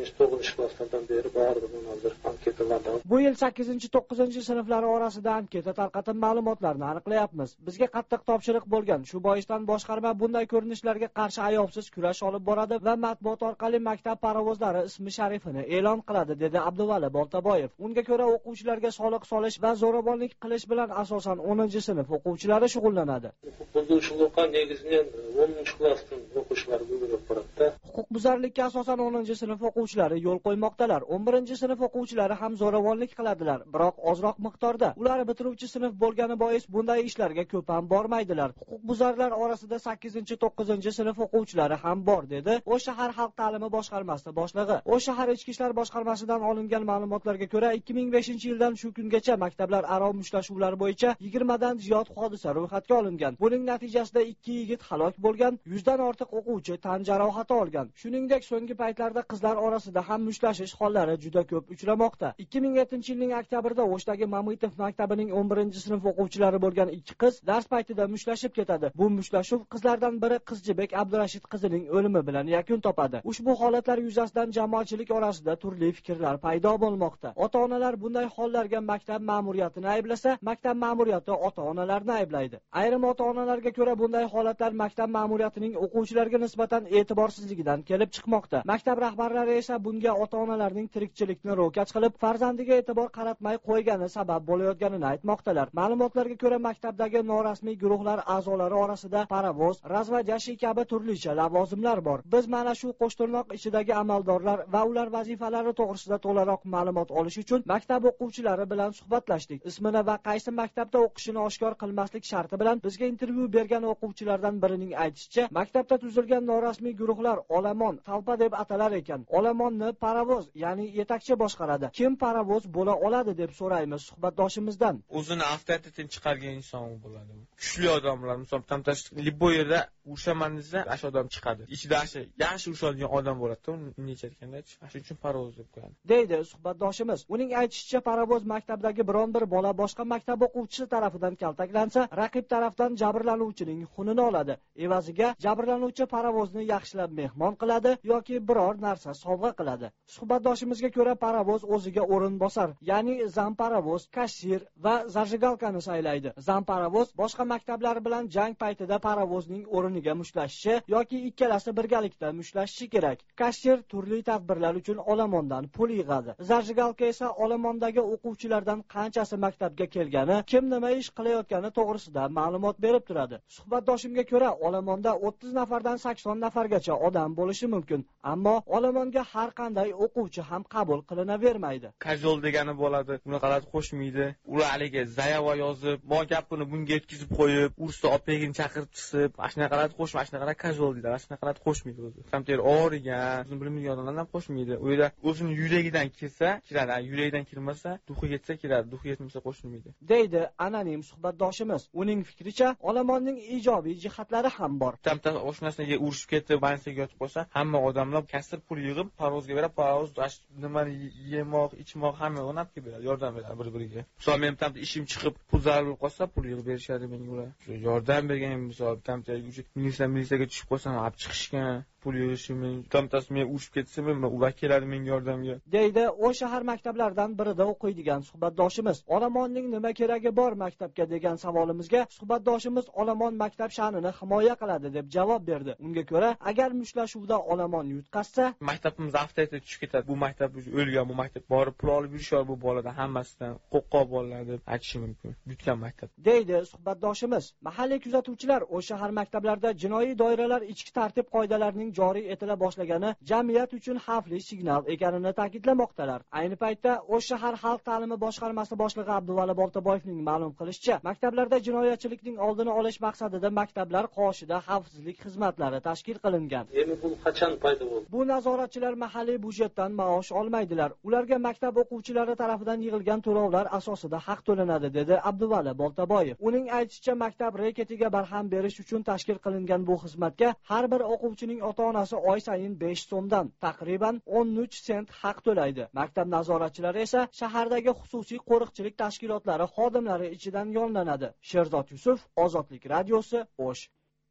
Bu yil sakkizinchi to'qqizinchi sinflari orasida anketa tarqatib ma'lumotlarni aniqlayapmiz. Bizga qattiq topshiriq bo'lgan. Shu boisdan boshqarma bunday ko'rinishlarga qarshi ayovsiz kurash olib boradi va matbuot orqali maktab parovozlari ismi sharifini e'lon qiladi, dedi Abduvali Boltaboyev. Unga ko'ra, o'quvchilarga soliq solish va zo'ravonlik qilish bilan asosan o'ninchi sinf o'quvchilari shug'ullanadi. Huquqbuzarlikka asosan o'ninchi sinf o'quvchilari yo'l qo'ymoqdalar. o'n birinchi sinf o'quvchilari ham zo'ravonlik qiladilar, biroq ozroq miqdorda. Ular bitiruvchi sinf bo'lgani bois bunday ishlarga ko'p ham bormaydilar. Huquqbuzarlar orasida sakkizinchi to'qqizinchi sinf o'quvchilari ham bor, dedi O'sh shahar xalq ta'limi boshqarmasi boshlig'i. O'sh shahar ichki ishlar boshqarmasidan olingan ma'lumotlarga ko'ra, ikki ming beshinchi yildan shu kungacha maktablar aro mushtlashuvlar bo'yicha yigirmadan ziyod hodisa ro'yxatga olingan. Buning natijasida ikki yigit halok bo'lgan, yuzdan ortiq o'quvchi tan jarohati olgan. Shuningdek, so'nggi paytlarda qizlar orasida ham mushlashish hollari juda ko'p uchramoqda. ikki ming yettinchi yilning oktyabrida O'shdagi Mamitov maktabining o'n birinchi sinf o'quvchilari bo'lgan ikki qiz dars paytida mushlashib ketadi. Bu muslashuv qizlardan biri Qizjibek Abdurashid qizining o'limi bilan yakun topadi. Ushbu holatlar yuzasidan jamoatchilik orasida turli fikrlar paydo bo'lmoqda. Ota-onalar bunday hollarga maktab ma'muriyatini ayblasa, maktab ma'muriyati ota-onalarni ayblaydi. Ayrim ota-onalarga ko'ra, bunday holatlar maktab ma'muriyatining o'quvchilarga nisbatan e'tiborsizligidan kelib chiqmoqda. Maktab rahbarlari esa bunga ota-onalarning tirikchilikni ro'kach qilib, farzandiga e'tibor qaratmay qo'ygani sabab bo'layotganini aytmoqdalar. Ma'lumotlarga ko'ra, maktabdagi norasmiy guruhlar a'zolari orasida parovoz, razvadyashi kabi turlicha lavozimlar bor. Biz mana shu qo'shtirnoq ichidagi amaldorlar va ular vazifalari to'g'risida to'laroq ma'lumot olish uchun maktab o'quvchilari bilan suhbatlashdik. Ismini va qaysi maktabda o'qishini oshkor qilmaslik sharti bilan bizga intervyu bergan o'quvchilardan birining aytishicha, maktabda tuzilgan norasmiy guruhlar olomon, talpa deb atalar ekan. Olomonni parovoz, ya'ni yetakchi boshqaradi. Kim parovoz bo'la oladi deb so'raymiz suhbatdoshimizdan. O'zini avtoritetini chiqargan inson bo'ladi. Kuchli odamlar, misol tam tash liboy yerda ushaman desa, ash odam chiqadi. Ichida ashi yaxshi ushlangan odam bo'ladi-da, necha aytganda, shuning uchun parovoz deb qo'yadi, deydi suhbatdoshimiz. Uning aytishicha, parovoz maktabdagi biron bir bola boshqa maktab o'quvchisi tarafidan kaltaklansa, raqib tarafdan jabrlanuvchining xunini oladi. Evaziga jabrlanuvchi parovozni yaxshilab mehmon qiladi yoki biror narsa sovg'a qiladi. Suhbatdoshimizga ko'ra parovoz o'ziga o'rinbosar, ya'ni zamparovoz, kassir va zajigalkani saylaydi. Zamparovoz boshqa maktablar bilan jang paytida parovozning o'rniga mushtlashishi yoki ikkalasi birgalikda mushtashishi kerak. Kassir turli tadbirlar uchun olamondan pul yig'adi. Zajigalka esa olamondagi o'quvchilardan qanchasi maktabga kelgani, kim nima ish qilayotgani to'g'risida ma'lumot berib turadi. Suhbatdoshimga ko'ra, olamonda o'ttiz nafardan sakson nafargacha odam bo'lishi mumkin, ammo olamonga har qanday o'quvchi ham qabul qilinavermaydi. Kajol degani bo'ladi, unaqalar qo'shmaydi. Ular haliga zayava yozib, mo gapini bunga yetkazib qo'yib, ursda opegini chaqirib chiqib, ashnaqalar qo'shma, ashnaqalar kajol deydi, ashnaqalar qo'shmaydi o'zi. Samter o'g'rigan, o'zini bilmagan odamlar ham qo'shmaydi. U yerda o'zini yuragidan kelsa, kiradi, yuragidan kirmasa, duxi yetsa kiradi, duxi yetmasa qo'shilmaydi. Deydi anonim suhbatdoshimiz. Uning fikricha, olamonning ijobiy jihatlari ham bor. Tamta oshnasiga urishib ketib, bansiga yotib qolsa, hamma odamlar kasr pul yig'ib, parvozga berib, parvoz nimani yemoq, ichmoq hamma o'nab beradi, yordam beradi bir-biriga. Misol men tamta ishim chiqib, pul zarar bo'lib qolsa, pul yig'ib berishadi menga ular. Shu yordam bergan, misol tamta militsiya militsiyaga tushib qolsam, olib chiqishgan, pul yig'ishimni, tamtasi men urishib ketsam, ular keladi menga yordamga. Deydi, o shahar maktablaridan birida o'qiydigan suhbatdoshimiz. Olamonning nima keragi bor maktabga degan savolimizga suhbatdoshimiz Olomon maktab sha'nini himoya qiladi deb javob berdi. Unga ko'ra, agar mushtlashuvda Olomon yutqazsa, maktabimiz avtoritet tushib ketadi. Bu maktab o'lgan, bu maktab borib pul olib yurishar bu bolalar hammasidan qo'qqoq bolalar deb aytish mumkin. Yutgan maktab. Deydi suhbatdoshimiz. Mahalliy kuzatuvchilar o shahar maktablarida jinoiy doiralar ichki tartib qoidalarining joriy etila boshlagani jamiyat uchun xavfli signal ekanini ta'kidlamoqdalar. Ayni paytda o shahar xalq ta'limi boshqarmasi boshlig'i Abduvali Boltaboyevning ma'lum qilishicha, maktablarda jinoyatchilikning oldini olish maqsadida maktablar qoshida xavfsizlik xizmatlari tashkil qilingan. Endi bu qachon paydo bo'ldi? Bu nazoratchilar mahalliy byudjetdan maosh olmaydilar. Ularga maktab o'quvchilari tomonidan yig'ilgan to'lovlar asosida haq to'lanadi, dedi Abduvali Boltaboyev. Uning aytishicha, maktab reketiga barham berish uchun tashkil qilingan bu xizmatga har bir o'quvchining ota-onasi oy sayin besh so'mdan, taqriban o'n uch sent haq to'laydi. Maktab nazoratchilari esa shahardagi xususiy qo'riqchilik tashkilotlari xodimlari ichidan yo'llanadi. Sherzod Yusuf, Ozodlik radiosi, O'sh.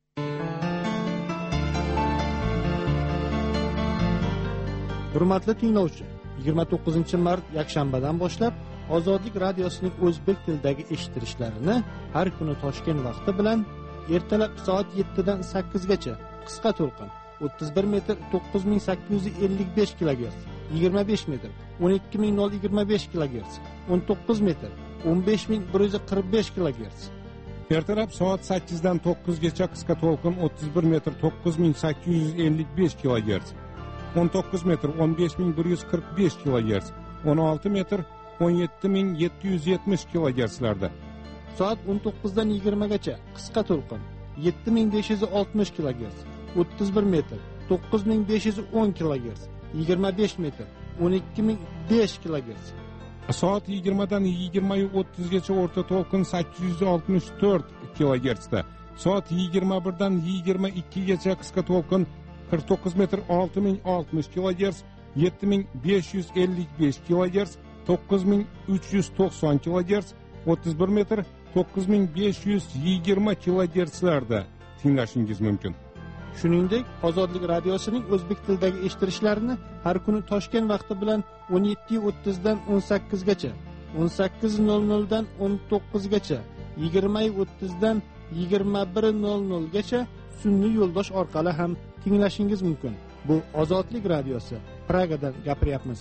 Hurmatli tinglovchi, yigirma to'qqizinchi mart yakshanbadan boshlab Ozodlik radiosining o'zbek tilidagi eshittirishlarini har kuni Toshkent vaqti bilan ertalab soat yettidan sakkizgacha qisqa to'lqin o'ttiz bir metr to'qqiz ming sakkiz yuz ellik besh kilogerts, yigirma besh metr o'n ikki ming yigirma besh kilogerts, o'n to'qqiz metr o'n besh ming bir yuz qirq besh kilogerts. Ertalab soat sakkizdan to'qqizgacha qisqa to'lqin o'ttiz bir metr to'qqiz ming sakkiz yuz ellik besh kilogerts, o'n to'qqiz metr o'n besh ming bir yuz qirq besh kilogerts, o'n olti metr o'n yetti ming yetti yuz yetmish kilogertslarda. Soat o'n to'qqizdan yigirmagacha qisqa to'lqin yetti ming besh yuz oltmish kilogerts, o'ttiz bir metr to'qqiz ming besh yuz o'n kilogerts, yigirma besh metr o'n ikki ming besh kilogerts. Soat yigirmadan yigirma o'ttizgacha o'rta to'lqin sakkiz yuz oltmish to'rt kilogertsda. Soat yigirma birdan yigirma ikkigacha qisqa to'lqin qirq to'qqiz metr olti ming oltmish kilogerts, yetti ming besh yuz ellik besh kilogerts, to'qqiz ming uch yuz to'qson kilogerts, o'ttiz bir metr to'qqiz ming besh yuz yigirma kilogertslarda tinglashingiz mumkin. Shuningdek, Ozodlik radiosining o'zbek tilidagi eshittirishlarini har kuni Toshkent vaqti bilan o'n yetti o'ttiz dan o'n sakkizgacha, o'n sakkiz nol nol dan o'n to'qqizgacha, yigirma o'ttiz dan yigirma bir nol nol gacha sun'iy yo'ldosh orqali ham tinglashingiz mumkin. Bu Ozodlik radiosi. Pragadan gapiryapmiz.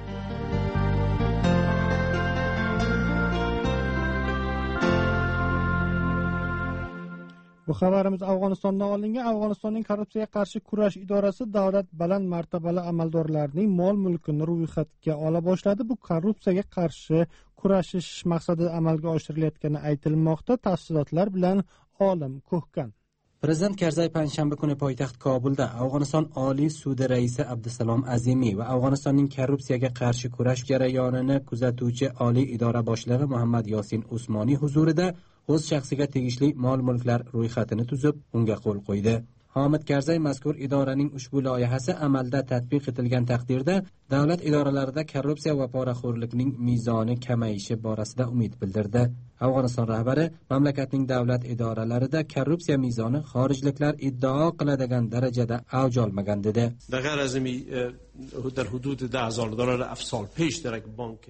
Bu xabarimiz Afg'onistondan olingan. Afg'onistonning korrupsiyaga qarshi kurash idorasi davlat baland martabali amaldorlarining mol-mulkini ro'yxatga ola boshladi. Bu korrupsiyaga qarshi kurashish maqsadida amalga oshirilayotgani aytilmoqda. Tafsilotlar bilan Olim Ko'hkan. Prezident Karzay payshanba kuni poytaxt Kobulda Afg'oniston Oliy sudi raisi Abdusalom Azimiy va Afg'onistonning korrupsiyaga qarshi kurash jarayonini kuzatuvchi oliy idora boshlig'i Muhammad Yosin Usmoniy huzurida o'z shaxsiga tegishli mol-mulklar ro'yxatini tuzib, unga qo'l qo'ydi. Homid Karzay mazkur idoraning ushbu loyihasi amalda tatbiq etilgan taqdirda davlat idoralarida korrupsiya va poraxo'rlikning mezoni kamayishi borasida umid bildirdi. Afg'oniston rahbari mamlakatning davlat idoralarida korrupsiya mezoni xorijliklar iddao qiladigan darajada avj olmagan dedi. در غرض در حدود ده هزار دلار افسال پیش در یک بانک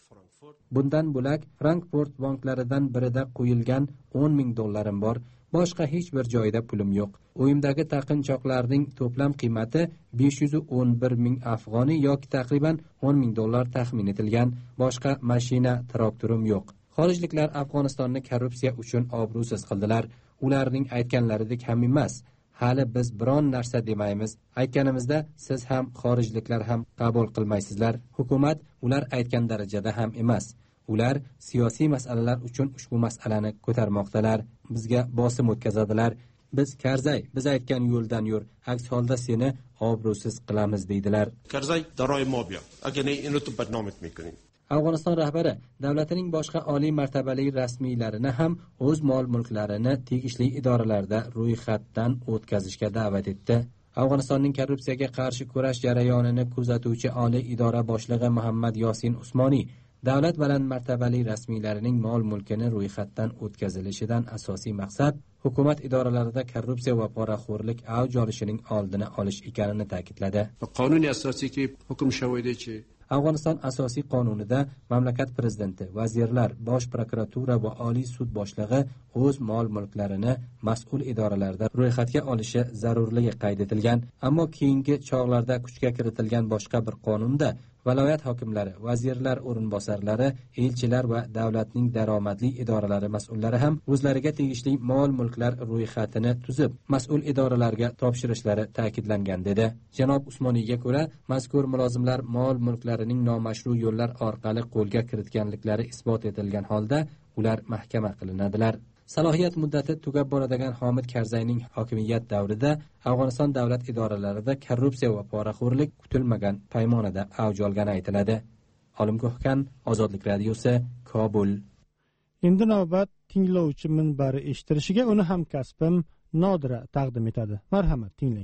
Bundan bo'lak Frankfurt banklaridan birida qo'yilgan o'n ming dollarim bor. Boshqa hech bir joyda pulim yo'q. Uyimdagi taqinchoqlarning to'plam qiymati besh yuz o'n bir ming afg'oniy yoki taqriban o'n ming dollar taxmin etilgan. Boshqa mashina, traktorim yo'q. Xorijliklar Afg'onistonni korrupsiya uchun obro'siz qildilar. Ularning aytganlaridek ham emas. Hali biz biron narsa demaymiz. Aytganimizda siz ham xorijliklar ham qabul qilmaysizlar. Hukumat ular aytgan darajada ham emas. Ular siyosiy masalalar uchun ushbu masalani ko'tarmoqdalar. Bizga bosim o'tkazadilar. Biz Karzay, biz aytgan yo'ldan yur. Aks holda seni obro'siz qilamiz deydilar. Karzay daroy mobiya. Agar uni to badnom etmaykoning. Afg'oniston rahbari davlatining boshqa oliy martabali rasmiylarini ham o'z mol-mulklarini tegishli idoralarda ro'yxatdan o'tkazishga da'vat etdi. Afg'onistonning korrupsiyaga qarshi kurash jarayonini kuzatuvchi oliy idora boshlig'i Muhammad Yosin Usmoniy davlat baland martabali rasmiylarining mol-mulkini ro'yxatdan o'tkazilishidan asosiy maqsad hukumat idoralarida korrupsiya va poraxo'rlik avj olishining oldini olish ekanini ta'kidladi. Qonuniy asosiyki hukm shavoydichi Afg'oniston asosiy qonunida mamlakat prezidenti, vazirlar, bosh prokuratura va oliy sud boshlig'i o'z mol-mulklarini mas'ul idoralarda ro'yxatga olishi zarurligi qayd etilgan. Ammo keyingi chog'larda kuchga kiritilgan boshqa bir qonunda viloyat hokimlari, vazirlar o'rinbosarlari, elchilar va davlatning daromadli idoralari mas'ullari ham o'zlariga tegishli mol-mulklar ro'yxatini tuzib, mas'ul idoralarga topshirishlari ta'kidlangan dedi. Janob Usmoniyga ko'ra, mazkur mulozimlar mol-mulklarining nomashru yo'llar orqali qo'lga kiritganliklari isbot etilgan holda ular mahkama qilinadilar. Salohiyat muddati tugab boradigan Homid Karzayning hokimiyat davrida Afg'oniston davlat idoralarida korrupsiya va poraxo'rlik kutilmagan paymonada avj olgani aytiladi. Olimgohkan, Ozodlik radiosi, Kobul. Endi navbat tinglovchi minbari eshittirishiga uni hamkasbim Nodira taqdim etadi. Marhamat, tinglang.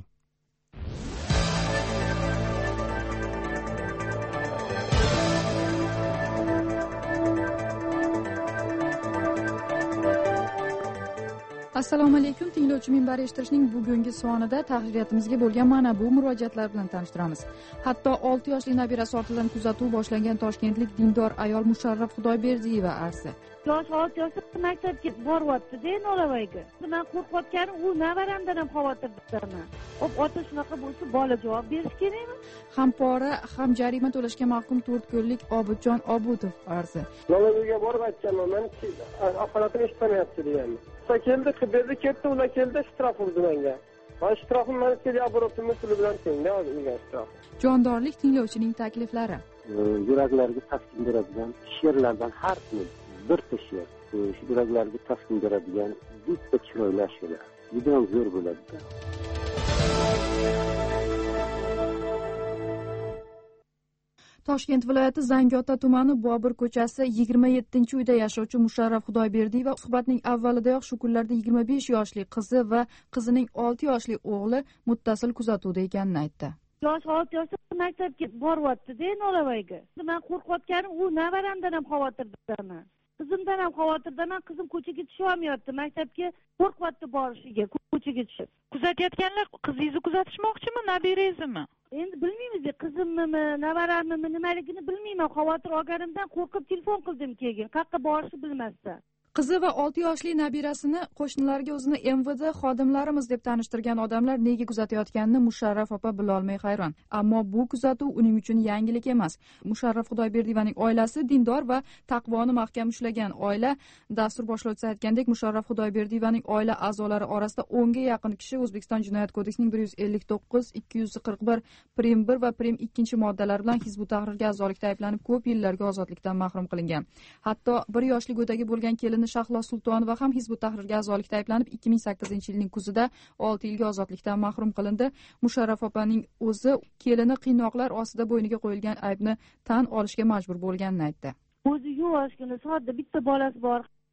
Assalomu alaykum, tinglovchi minbari eshittirishning bugungi sonida tahririyatımizga bo'lgan mana bu murojaatlar bilan tanishtiramiz. Hatto olti yoshli nabirasi ortidan kuzatuv boshlangan toshkentlik dindor ayol Musharraf Xudoyberdiyeva arsi. Yosh olti yoshda maktabga boryapti-da, Nolavayga. Men qo'rqayotganim u navaramdan ham xavotirdaman. Hop, ota shunaqa bo'lsa, bola javob berish kerakmi? Ham pora, ham jarima to'lashga mahkum to'rt kunlik Obidjon Obudov arsi. Nolavayga borib aytganman, men apparatini eshitmayapti deganman. keldi, qibirdi ketdi, ular keldi, shtraf urdi menga. Va shtrafim meni kelib abrofimni puli bilan tengda olgan shtraf. Jondorlik tinglovchining takliflari. Yuraklarga taskin beradigan she'rlardan har kuni birta she'r. Shu yuraklarga taskin beradigan bitta chiroyli she'rlar. Juda ham zo'r bo'ladi. Toshkent viloyati Zangiota tumani Bobur ko'chasi yigirma yettinchi uyda yashovchi Musharraf Xudoyberdiyeva suhbatning avvalidayoq shu kunlarda yigirma besh yoshli qizi va qizining olti yoshli o'g'li muttasil kuzatuvda ekanini aytdi. Yosh olti yoshda maktabga boryapti-da, Nolavayga. Men qo'rqayotganim u navaramdan ham xavotirdaman. Qizimdan ham xavotirdaman, qizim ko'chaga tusha olmayapti, maktabga qo'rqyapti borishiga, ko'chaga tushib. Kuzatayotganlar qizingizni kuzatishmoqchimi, nabirangizmi? Endi bilmaymiz, qizimmi, navarammi, nimaligini bilmayman. Xavotir olganimdan qo'rqib telefon qildim keyin, qayerga borishni bilmasdan. Qizi va olti yoshli nabirasini qo'shnilarga o'zini M V D xodimlarimiz deb tanishtirgan odamlar nega kuzatayotganini Musharraf opa bilolmay hayron. Ammo bu kuzatuv uning uchun yangilik emas. Musharraf Xudoyberdiyevaning oilasi dindor va taqvoni mahkam ushlagan oila. Dastur boshlovchisi aytgandek, Musharraf Xudoyberdiyevaning oila a'zolari orasida o'nga yaqin kishi O'zbekiston Jinoyat kodeksining bir yuz ellik to'qqiz, ikki yuz qirq bir, prim bir va prim ikkinchi moddalari bilan Hizb ut-Tahrirga a'zolikda ayblanib ko'p yillarga ozodlikdan mahrum qilingan. Hatto bir yoshli go'dagi bo'lgan kelini Shahlo Sultonova ham Hizb ut-Tahrirga a'zolikda ayblanib ikki ming sakkizinchi yilning kuzida olti yilga ozodlikdan mahrum qilindi. Musharraf opaning o'zi kelini qiynoqlar ostida bo'yniga qo'yilgan aybni tan olishga majbur bo'lganini aytdi. O'zi yoshgina, sodda bitta bolasi bor.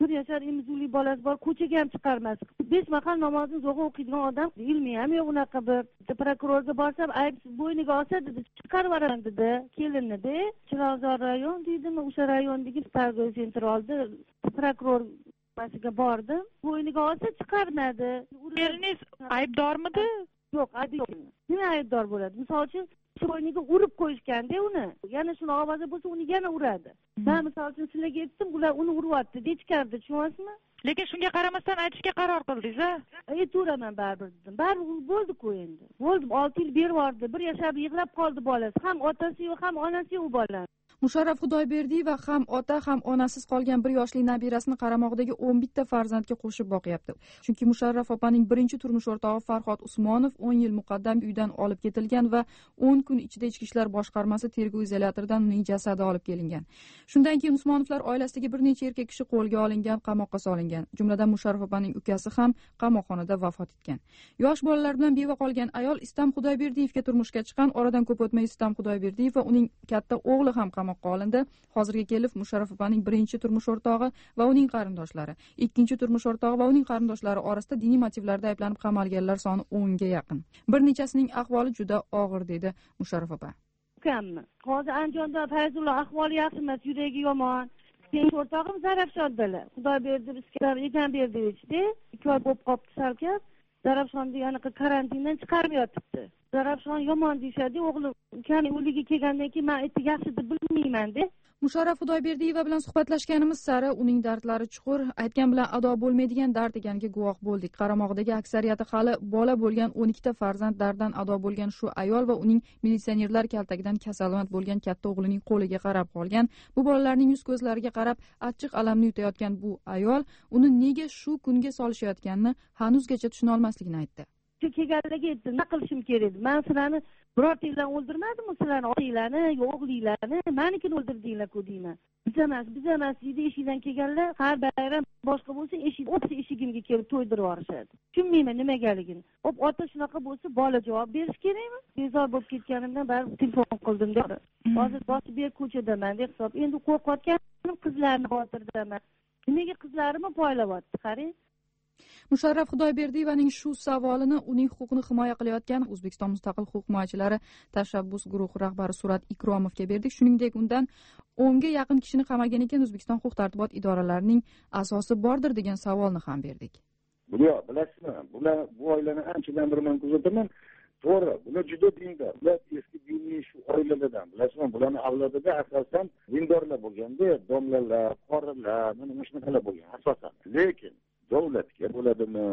bir yashar emizuvli bolasi bor, ko'chaga ham chiqarmas. besh mahal namozini zo'g'a o'qiydigan odam, ilmi ham yo'q unaqa bir. Prokurorga borsam, aybsiz bo'yniga olsa dedi, chiqarib yuboraman dedi, kelinni-da. Chilonzor rayon deydimi, o'sha rayondagi tarbiya sentralda prokuror masiga bordim. Bo'yniga olsa chiqarmadi. Keliniz aybdormidi? Yo'q, aybdor. Nima aybdor bo'ladi? Misol uchun bo'yniga urib qo'yishganda uni, yana shuni ovozi bo'lsa uni yana uradi. Men misol uchun sizlarga aytdim, ular uni uryapti, dechkardi, tushunyapsizmi? Lekin shunga qaramasdan aytishga qaror qildingiz-a? Aytaveraman baribir dedim. Baribir bo'ldi-ku endi. Bo'ldi, olti yil berib yubordi. Bir yashab yig'lab qoldi bolasi. Ham otasi yo'q, ham onasi yo'q bola. Musharraf Xudoyberdiyeva ham ota ham onasiz qolgan bir yoshli nabirasini qaramog'idagi o'n bitta farzandga qo'shib boqyapti. Chunki Musharraf opaning birinchi turmush o'rtog'i Farhod Usmonov o'n yil muqaddam uydan olib ketilgan va o'n kun ichida Ichki ishlar boshqarmasi tergov izolyatoridan uning jasadi olib kelingan. Shundan keyin Usmonovlar oilasidagi bir necha erkak kishi qo'lga olingan, qamoqqa solingan. Jumladan Musharraf opaning ukasi ham qamoqxonada vafot etgan. Yosh bolalar bilan beva qolgan ayol Istam Xudoyberdiyevga turmushga chiqqan. Oradan ko'p o'tmay Istam Xudoyberdiyev va uning katta o'g'li ham qamoqqa olindi. Hozirga kelib Musharraf opaning birinchi turmush o'rtog'i va uning qarindoshlari, ikkinchi turmush o'rtog'i va uning qarindoshlari orasida diniy motivlarda ayblanib qamalganlar soni o'nga yaqin. Bir nechasining ahvoli juda og'ir dedi Musharraf opa. Ukammi? Hozir Andijonda Fayzullo ahvoli yaxshi emas, yuragi yomon. Ikkinchi o'rtog'im Zarafshondalar. Xudoyberdi bizga ekan berdi ichdi. ikki oy bo'lib qolibdi salkam. Zarafshonda yana karantindan chiqarib yotibdi. Zarafshon yomon deyishadi, o'g'lim ukam o'ligi kelgandan keyin men aytdi yaxshi deb bilmayman-da. Musharraf Xudoyberdiyeva bilan suhbatlashganimiz sari uning dardlari chuqur, aytgan bilan ado bo'lmaydigan dard ekaniga guvoh bo'ldik. Qaramog'idagi aksariyati hali bola bo'lgan o'n ikkita farzand dardan ado bo'lgan shu ayol va uning militsionerlar kaltagidan kasalmand bo'lgan katta o'g'lining qo'liga qarab qolgan. Bu bolalarning yuz ko'zlariga qarab achchiq alamni yutayotgan bu ayol uni nega shu kunga solishayotganini hanuzgacha tushuna olmasligini aytdi. Kelganlarga aytdim, nima qilishim kerak edi? Men sizlarni birortanglarni o'ldirmadimmi? Sizlarni otanglarni, o'g'linglarni, menikini o'ldirdinglar-ku deyman. Biz emas, biz emas deydi, eshikdan kelganlar, har bayram boshqa bo'lsa, eshik o'tsa eshigimga kelib to'ydirib yuborishadi. Tushunmayman nimagaligini. Hop, ota shunaqa bo'lsa, bola javob berish kerakmi? Bezor bo'lib ketganimdan bari telefon qildim dedi. Hozir bosib ber ko'chadaman deb hisob. Endi qo'rqayotganim qizlarni xotirdaman. Nimaga qizlarimni poylayapti, qarang. Musharraf Xudoyberdiyevaning shu savolini uning huquqini himoya qilayotgan O'zbekiston mustaqil huquq himoyachilari tashabbus guruhi rahbari Surat Ikromovga berdik. Shuningdek, undan o'nga yaqin kishini qamalgan ekan, O'zbekiston huquq-tartibot idoralarining asosi bordir degan savolni ham berdik. Bular bilasizmi? Bular bu oilani anchadan beri men kuzataman. To'g'ri, bular juda dindor. Bular eski diniy shu oilalardan. Bilasizmi, bularning avlodida asosan dindorlar bo'lganda, domlalar, qorilar, mana shunaqalar bo'lgan asosan. Lekin davlatga bo'ladimi,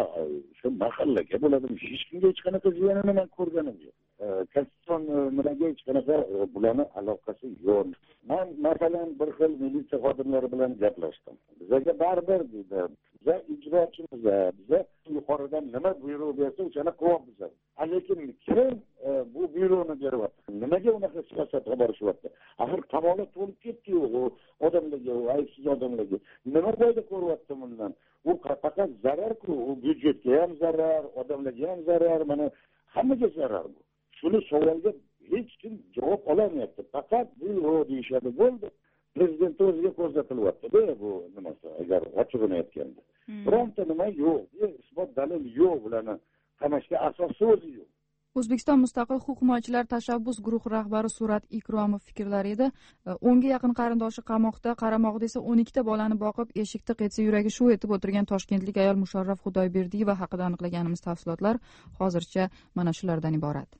shu mahallaga bo'ladimi, hech kimga hech qanaqa ziyanini men ko'rganim yo'q. Konstitutsion nimaga hech qanaqa bularning aloqasi yo'q. Men masalan bir xil militsiya xodimlari bilan gaplashdim. Bizga baribir dedi, biza ijrochimiz, biza yuqoridan nima buyruq bersa, o'shani qilyapmiz. Lekin kim bu buyruqni beryapti? Nimaga unaqa siyosatga borishyapti? Axir qamoqda to'lib ketdi-ku odamlarga, aybsiz odamlarga. Nima foyda ko'ryapti bundan? U faqat zarar-ku, u byudjetga ham zarar, odamlarga ham zarar, mana hammaga zarar bu. Shuni savolga hech kim javob olmayapti. Faqat buyruq deyishadi, bo'ldi. Prezident o'ziga ko'rsatilyapti-da bu nimasi, agar ochig'ini aytganda. Bironta nima yo'q, isbot dalil yo'q, bularni qamashga asos so'zi yo'q. O'zbekiston mustaqil huquq himoyachilari tashabbus guruhi rahbari Surat Ikromov fikrlari edi. o'nga yaqin qarindoshi qamoqda, qaramog'ida esa o'n ikkita bolani boqib, eshikda qetsa yuragi shuv etib o'tirgan toshkentlik ayol Musharraf Xudoyberdiyeva haqida aniqlaganimiz tafsilotlar hozircha mana shulardan iborat.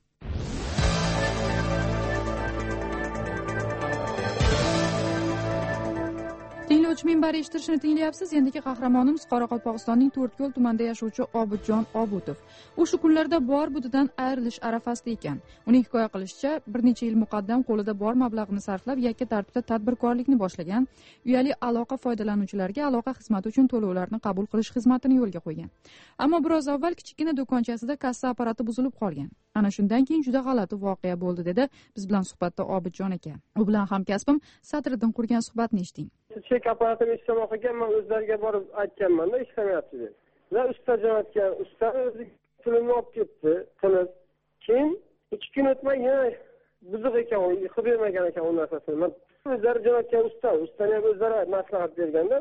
Tinglovchi minbari eshittirishni tinglayapsiz. Endiki qahramonimiz Qoraqalpog'istonning To'rtko'l tumanida yashovchi Obidjon Obutov. U shu kunlarda bor budidan ayrilish arafasida ekan. Uning hikoya qilishicha, bir necha yil muqaddam qo'lida bor mablag'ni sarflab yakka tartibda tadbirkorlikni boshlagan. Uyali aloqa foydalanuvchilariga aloqa xizmati uchun to'lovlarni qabul qilish xizmatini yo'lga qo'ygan. Ammo biroz avval kichikina do'konchasida kassa apparati buzilib qolgan. Ana shundan keyin juda g'alati voqea bo'ldi dedi biz bilan suhbatda Obidjon aka. U bilan hamkasbim Satriddin qurgan suhbatni eshiting. Chek apparatini ishlamoq ekan, men o'zlariga borib aytganman-da, ishlamayapti deb. Va usta jo'natgan, usta o'zi pulini olib ketdi, qilib. Keyin ikki kun o'tmay yana buzuq ekan, qilib bermagan ekan u narsasini. Men o'zlari jo'natgan usta, ustani ham o'zlari maslahat berganda,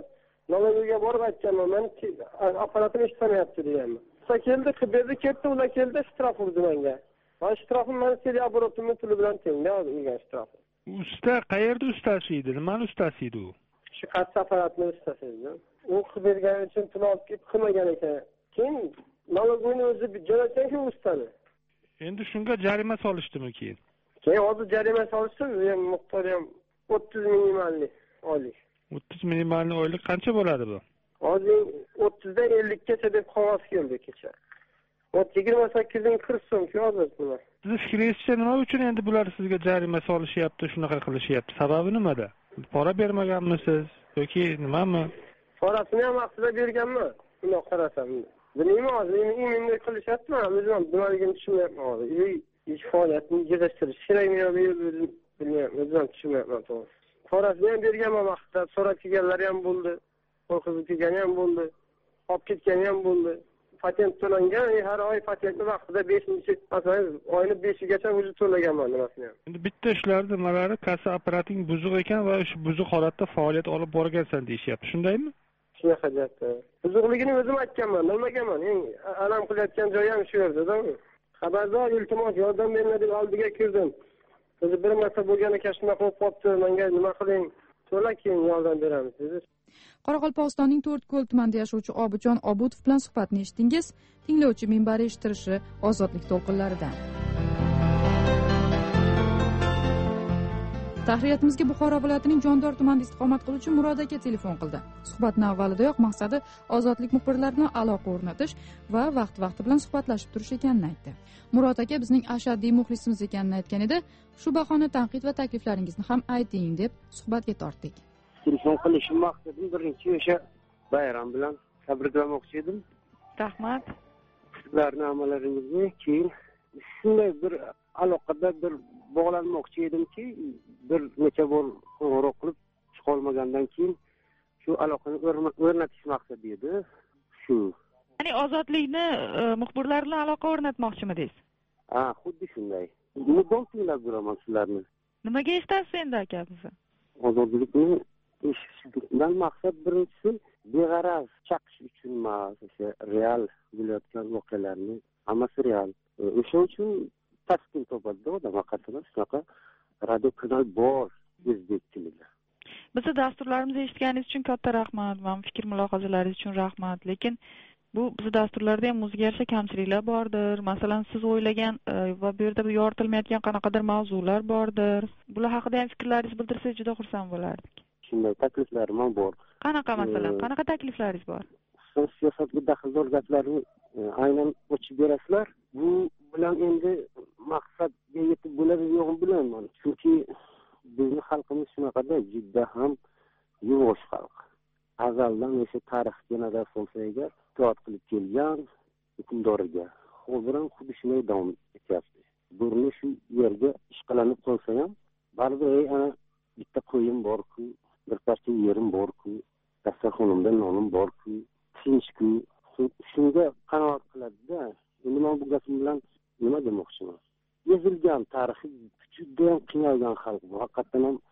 nologiga borib aytganman, men apparatim ishlamayapti deganman. Usta keldi, qibedi ketdi, ular keldi, shtraf urdi menga. Va shtrafim men seriya oborotimni puli bilan tengda olgan shtraf. Usta qayerda ustasi edi? Nimani ustasi edi u? Shu qattiq apparatni ustasi edi. U qilbergani uchun pul olib kelib qilmagan ekan. Keyin nologini o'zi jo'natgan-ku ustani. Endi shunga jarima solishdimi keyin? Keyin hozir jarima solishdi, ham miqdori ham o'ttiz minimalli oylik. o'ttiz minimalli oylik qancha bo'ladi bu? Hozir o'ttizdan ellikgacha deb qog'oz keldi kecha. yigirma sakkiz ming qirq so'm-ku hozir bular. Siz fikringizcha nima uchun endi bular sizga jarima solishyapti, shunaqa qilishyapti? Sababi nimada? Pora bermaganmisiz yoki nimami? Porasini ham vaqtida berganman. Buni qarasam. Bilmayman, hozir endi qilishyapti, o'zim ham nimaligini tushunmayapman hozir. Ish faoliyatini yig'ishtirish kerakmi yo'qmi, bilmayman, o'zim ham tushunmayapman to'g'ri. Porasini ham berganman vaqtida, so'rab kelganlar ham bo'ldi. Qo'rqizib kelgani ham bo'ldi. Olib ketgani ham bo'ldi. Patent to'langan, har oy patentni vaqtida beshinchi, masalan, oyni beshigacha o'zi to'laganman nimasini ham. Endi bitta ishlar nimalari, kassa apparating buzuq ekan va shu buzuq holatda faoliyat olib borgansan deyishyapti. Shundaymi? Shunaqa gapda. Buzuqligini o'zim aytganman, bilmaganman. Eng alam qilayotgan joyi ham shu yerda-da. Xabardor, iltimos, yordam beringlar deb oldiga kirdim. O'zi bir marta bo'lgan ekan, shunaqa bo'lib qopti, menga nima qiling? To'la keyin yordam beramiz dedi. Qoraqalpog'istonning To'rtko'l tumanida yashovchi Obidjon Obudov bilan suhbatni eshitdingiz. Tinglovchi minbari eshittirishi ozodlik to'lqinlaridan. Tahriyatimizga Buxoro viloyatining Jondor tumanida istiqomat qiluvchi Murod aka telefon qildi. Suhbatning avvalidayoq maqsadi ozodlik muxbirlari bilan aloqa o'rnatish va vaqt-vaqti bilan suhbatlashib turish ekanini aytdi. Murod aka bizning ashaddiy muxlisimiz ekanini aytgan edi. Shu bahona tanqid va takliflaringizni ham ayting deb suhbatga tortdik. Telefon qilishim maqsadim birinchi o'sha bayram bilan tabriklamoqchi edim. Rahmat. Sizlarning amalaringizni keyin shunday bir aloqada bir bog'lanmoqchi edimki, bir necha bor qo'ng'iroq qilib chiqa olmagandan keyin shu aloqani o'rnatish maqsadi edi. Shu. Ya'ni ozodlikni muxbirlar bilan aloqa o'rnatmoqchimidingiz? Ha, xuddi shunday. Mudom tinglab yuraman sizlarni. Nimaga eshitasiz endi aka bizni? Ozodlikni eshitishdan maqsad birinchisi beg'araz chaqish uchun emas, o'sha real bo'layotgan voqealarni hammasi real. O'sha uchun taskin topadi odam haqiqatdan shunaqa radio kanal bor o'zbek tilida. Bizni dasturlarimizni eshitganingiz uchun katta rahmat. Men fikr mulohazalaringiz uchun rahmat. Lekin bu bizni dasturlarda ham o'ziga yarasha kamchiliklar bordir. Masalan, siz o'ylagan va bu yerda yoritilmayotgan qanaqadir mavzular bordir. Bular haqida ham fikrlaringizni bildirsangiz juda xursand bo'lardik. Shunday takliflarim ham bor. Qanaqa masalan, qanaqa takliflaringiz bor? Siyosatga daxldor gaplarni aynan ochib berasizlar. Bu bilan endi maqsadga yetib bo'ladi yo'qmi bilmayman. Chunki bizning xalqimiz shunaqada juda ham yuvosh xalq. Azaldan o'sha tarixga nazar solsak agar, itoat qilib kelgan hukmdoriga hozir ham xuddi shunday davom etyapti. Burni shu yerga ishqalanib qolsa ham, baribir ana bitta qo'yim bor-ku, bir parcha yerim bor-ku, dasturxonimda nonim bor-ku, tinch-ku, shunga qanoat qiladi-da. Endi men bu gapim bilan nima demoqchiman? Ezilgan tarixi juda ham qiynalgan xalq bu. Haqiqatan ham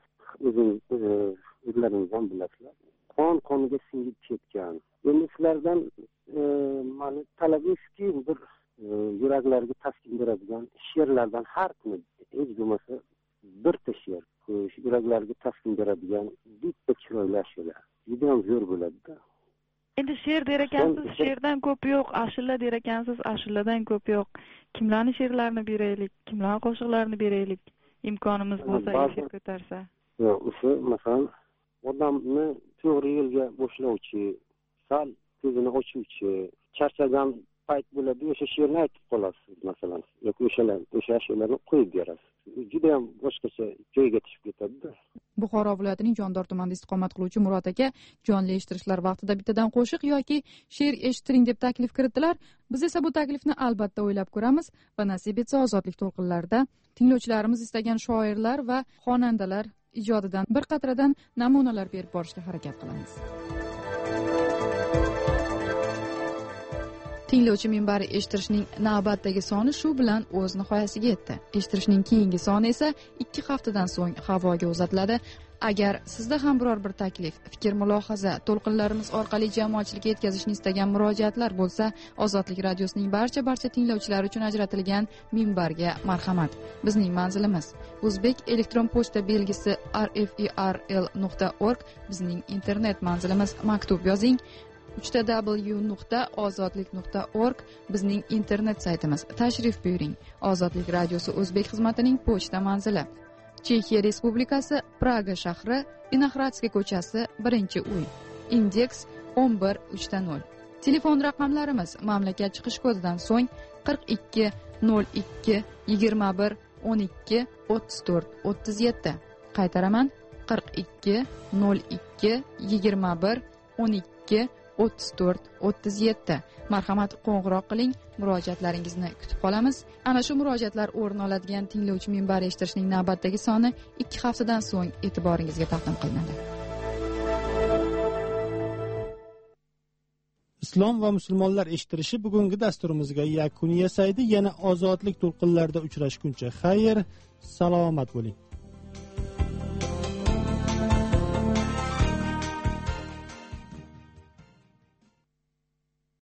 o'zlaringiz ham bilasizlar. Qon qoniga singib ketgan. Endi sizlardan mani talabimki bir yuraklarga taskin beradigan she'rlardan har kuni hech bo'lmasa birta she'r, yuraklarga taskin beradigan bitta chiroyli she'rlar. Juda ham zo'r bo'ladi-da. Endi she'r der ekansiz, she'rdan ko'p yo'q, ashula der ekansiz, ashuladan ko'p yo'q. Kimlarning she'rlarini beraylik, kimlarning qo'shiqlarini beraylik, imkonimiz bo'lsa, efir ko'tarsa. Yo'q, o'sha masalan odamni to'g'ri yo'lga boshlovchi, sal ko'zini ochuvchi, charchagan payt bo'ladi, o'sha she'rni aytib qolasiz masalan, yoki o'shalar, o'sha she'rlarni qo'yib berasiz. Juda ham boshqacha joyga tushib ketadi-da. Buxoro viloyatining Jondor tumanida istiqomat qiluvchi Murod aka jonli eshittirishlar vaqtida bittadan qo'shiq yoki she'r eshittiring deb taklif kiritdilar. Biz esa bu taklifni albatta o'ylab ko'ramiz va nasib etsa ozodlik to'lqinlarida tinglovchilarimiz istagan shoirlar va xonandalar ijodidan bir qatradan namunalar berib borishga harakat qilamiz. Tinglovchi minbari eshittirishning navbatdagi soni shu bilan o'z nihoyasiga yetdi. Eshittirishning keyingi soni esa ikki haftadan so'ng havoga uzatiladi. Agar sizda ham biror bir taklif, fikr, mulohaza, to'lqinlarimiz orqali jamoatchilikka yetkazishni istagan murojaatlar bo'lsa, Ozodlik radiosining barcha barcha tinglovchilari uchun ajratilgan minbarga marhamat. Bizning manzilimiz O'zbek elektron pochta belgisi r f e r l nuqta org, bizning internet manzilimiz. Maktub yozing uch w nuqta ozodlik nuqta org, bizning internet saytimiz. Tashrif buyuring. Ozodlik radiosi o'zbek xizmatining pochta manzili. Chexiya Respublikasi, Praga shahri, Inoxradskiy ko'chasi, birinchi uy. Indeks o'n bir uch nol. Telefon raqamlarimiz mamlakat chiqish kodidan so'ng qirq ikki nol ikki yigirma bir o'n ikki o'ttiz to'rt o'ttiz yetti. Qaytaraman: qirq ikki nol ikki yigirma bir o'n ikki o'ttiz to'rt o'ttiz yetti. Marhamat, qo'ng'iroq qiling, murojaatlaringizni kutib qolamiz. Ana shu murojaatlar o'rin oladigan tinglovchi minbar eshittirishning navbatdagi soni ikki haftadan so'ng e'tiboringizga taqdim qilinadi. Islom va musulmonlar eshittirishi bugungi dasturimizga yakun yasaydi. Yana ozodlik to'lqinlarida uchrashguncha xayr, salomat bo'ling.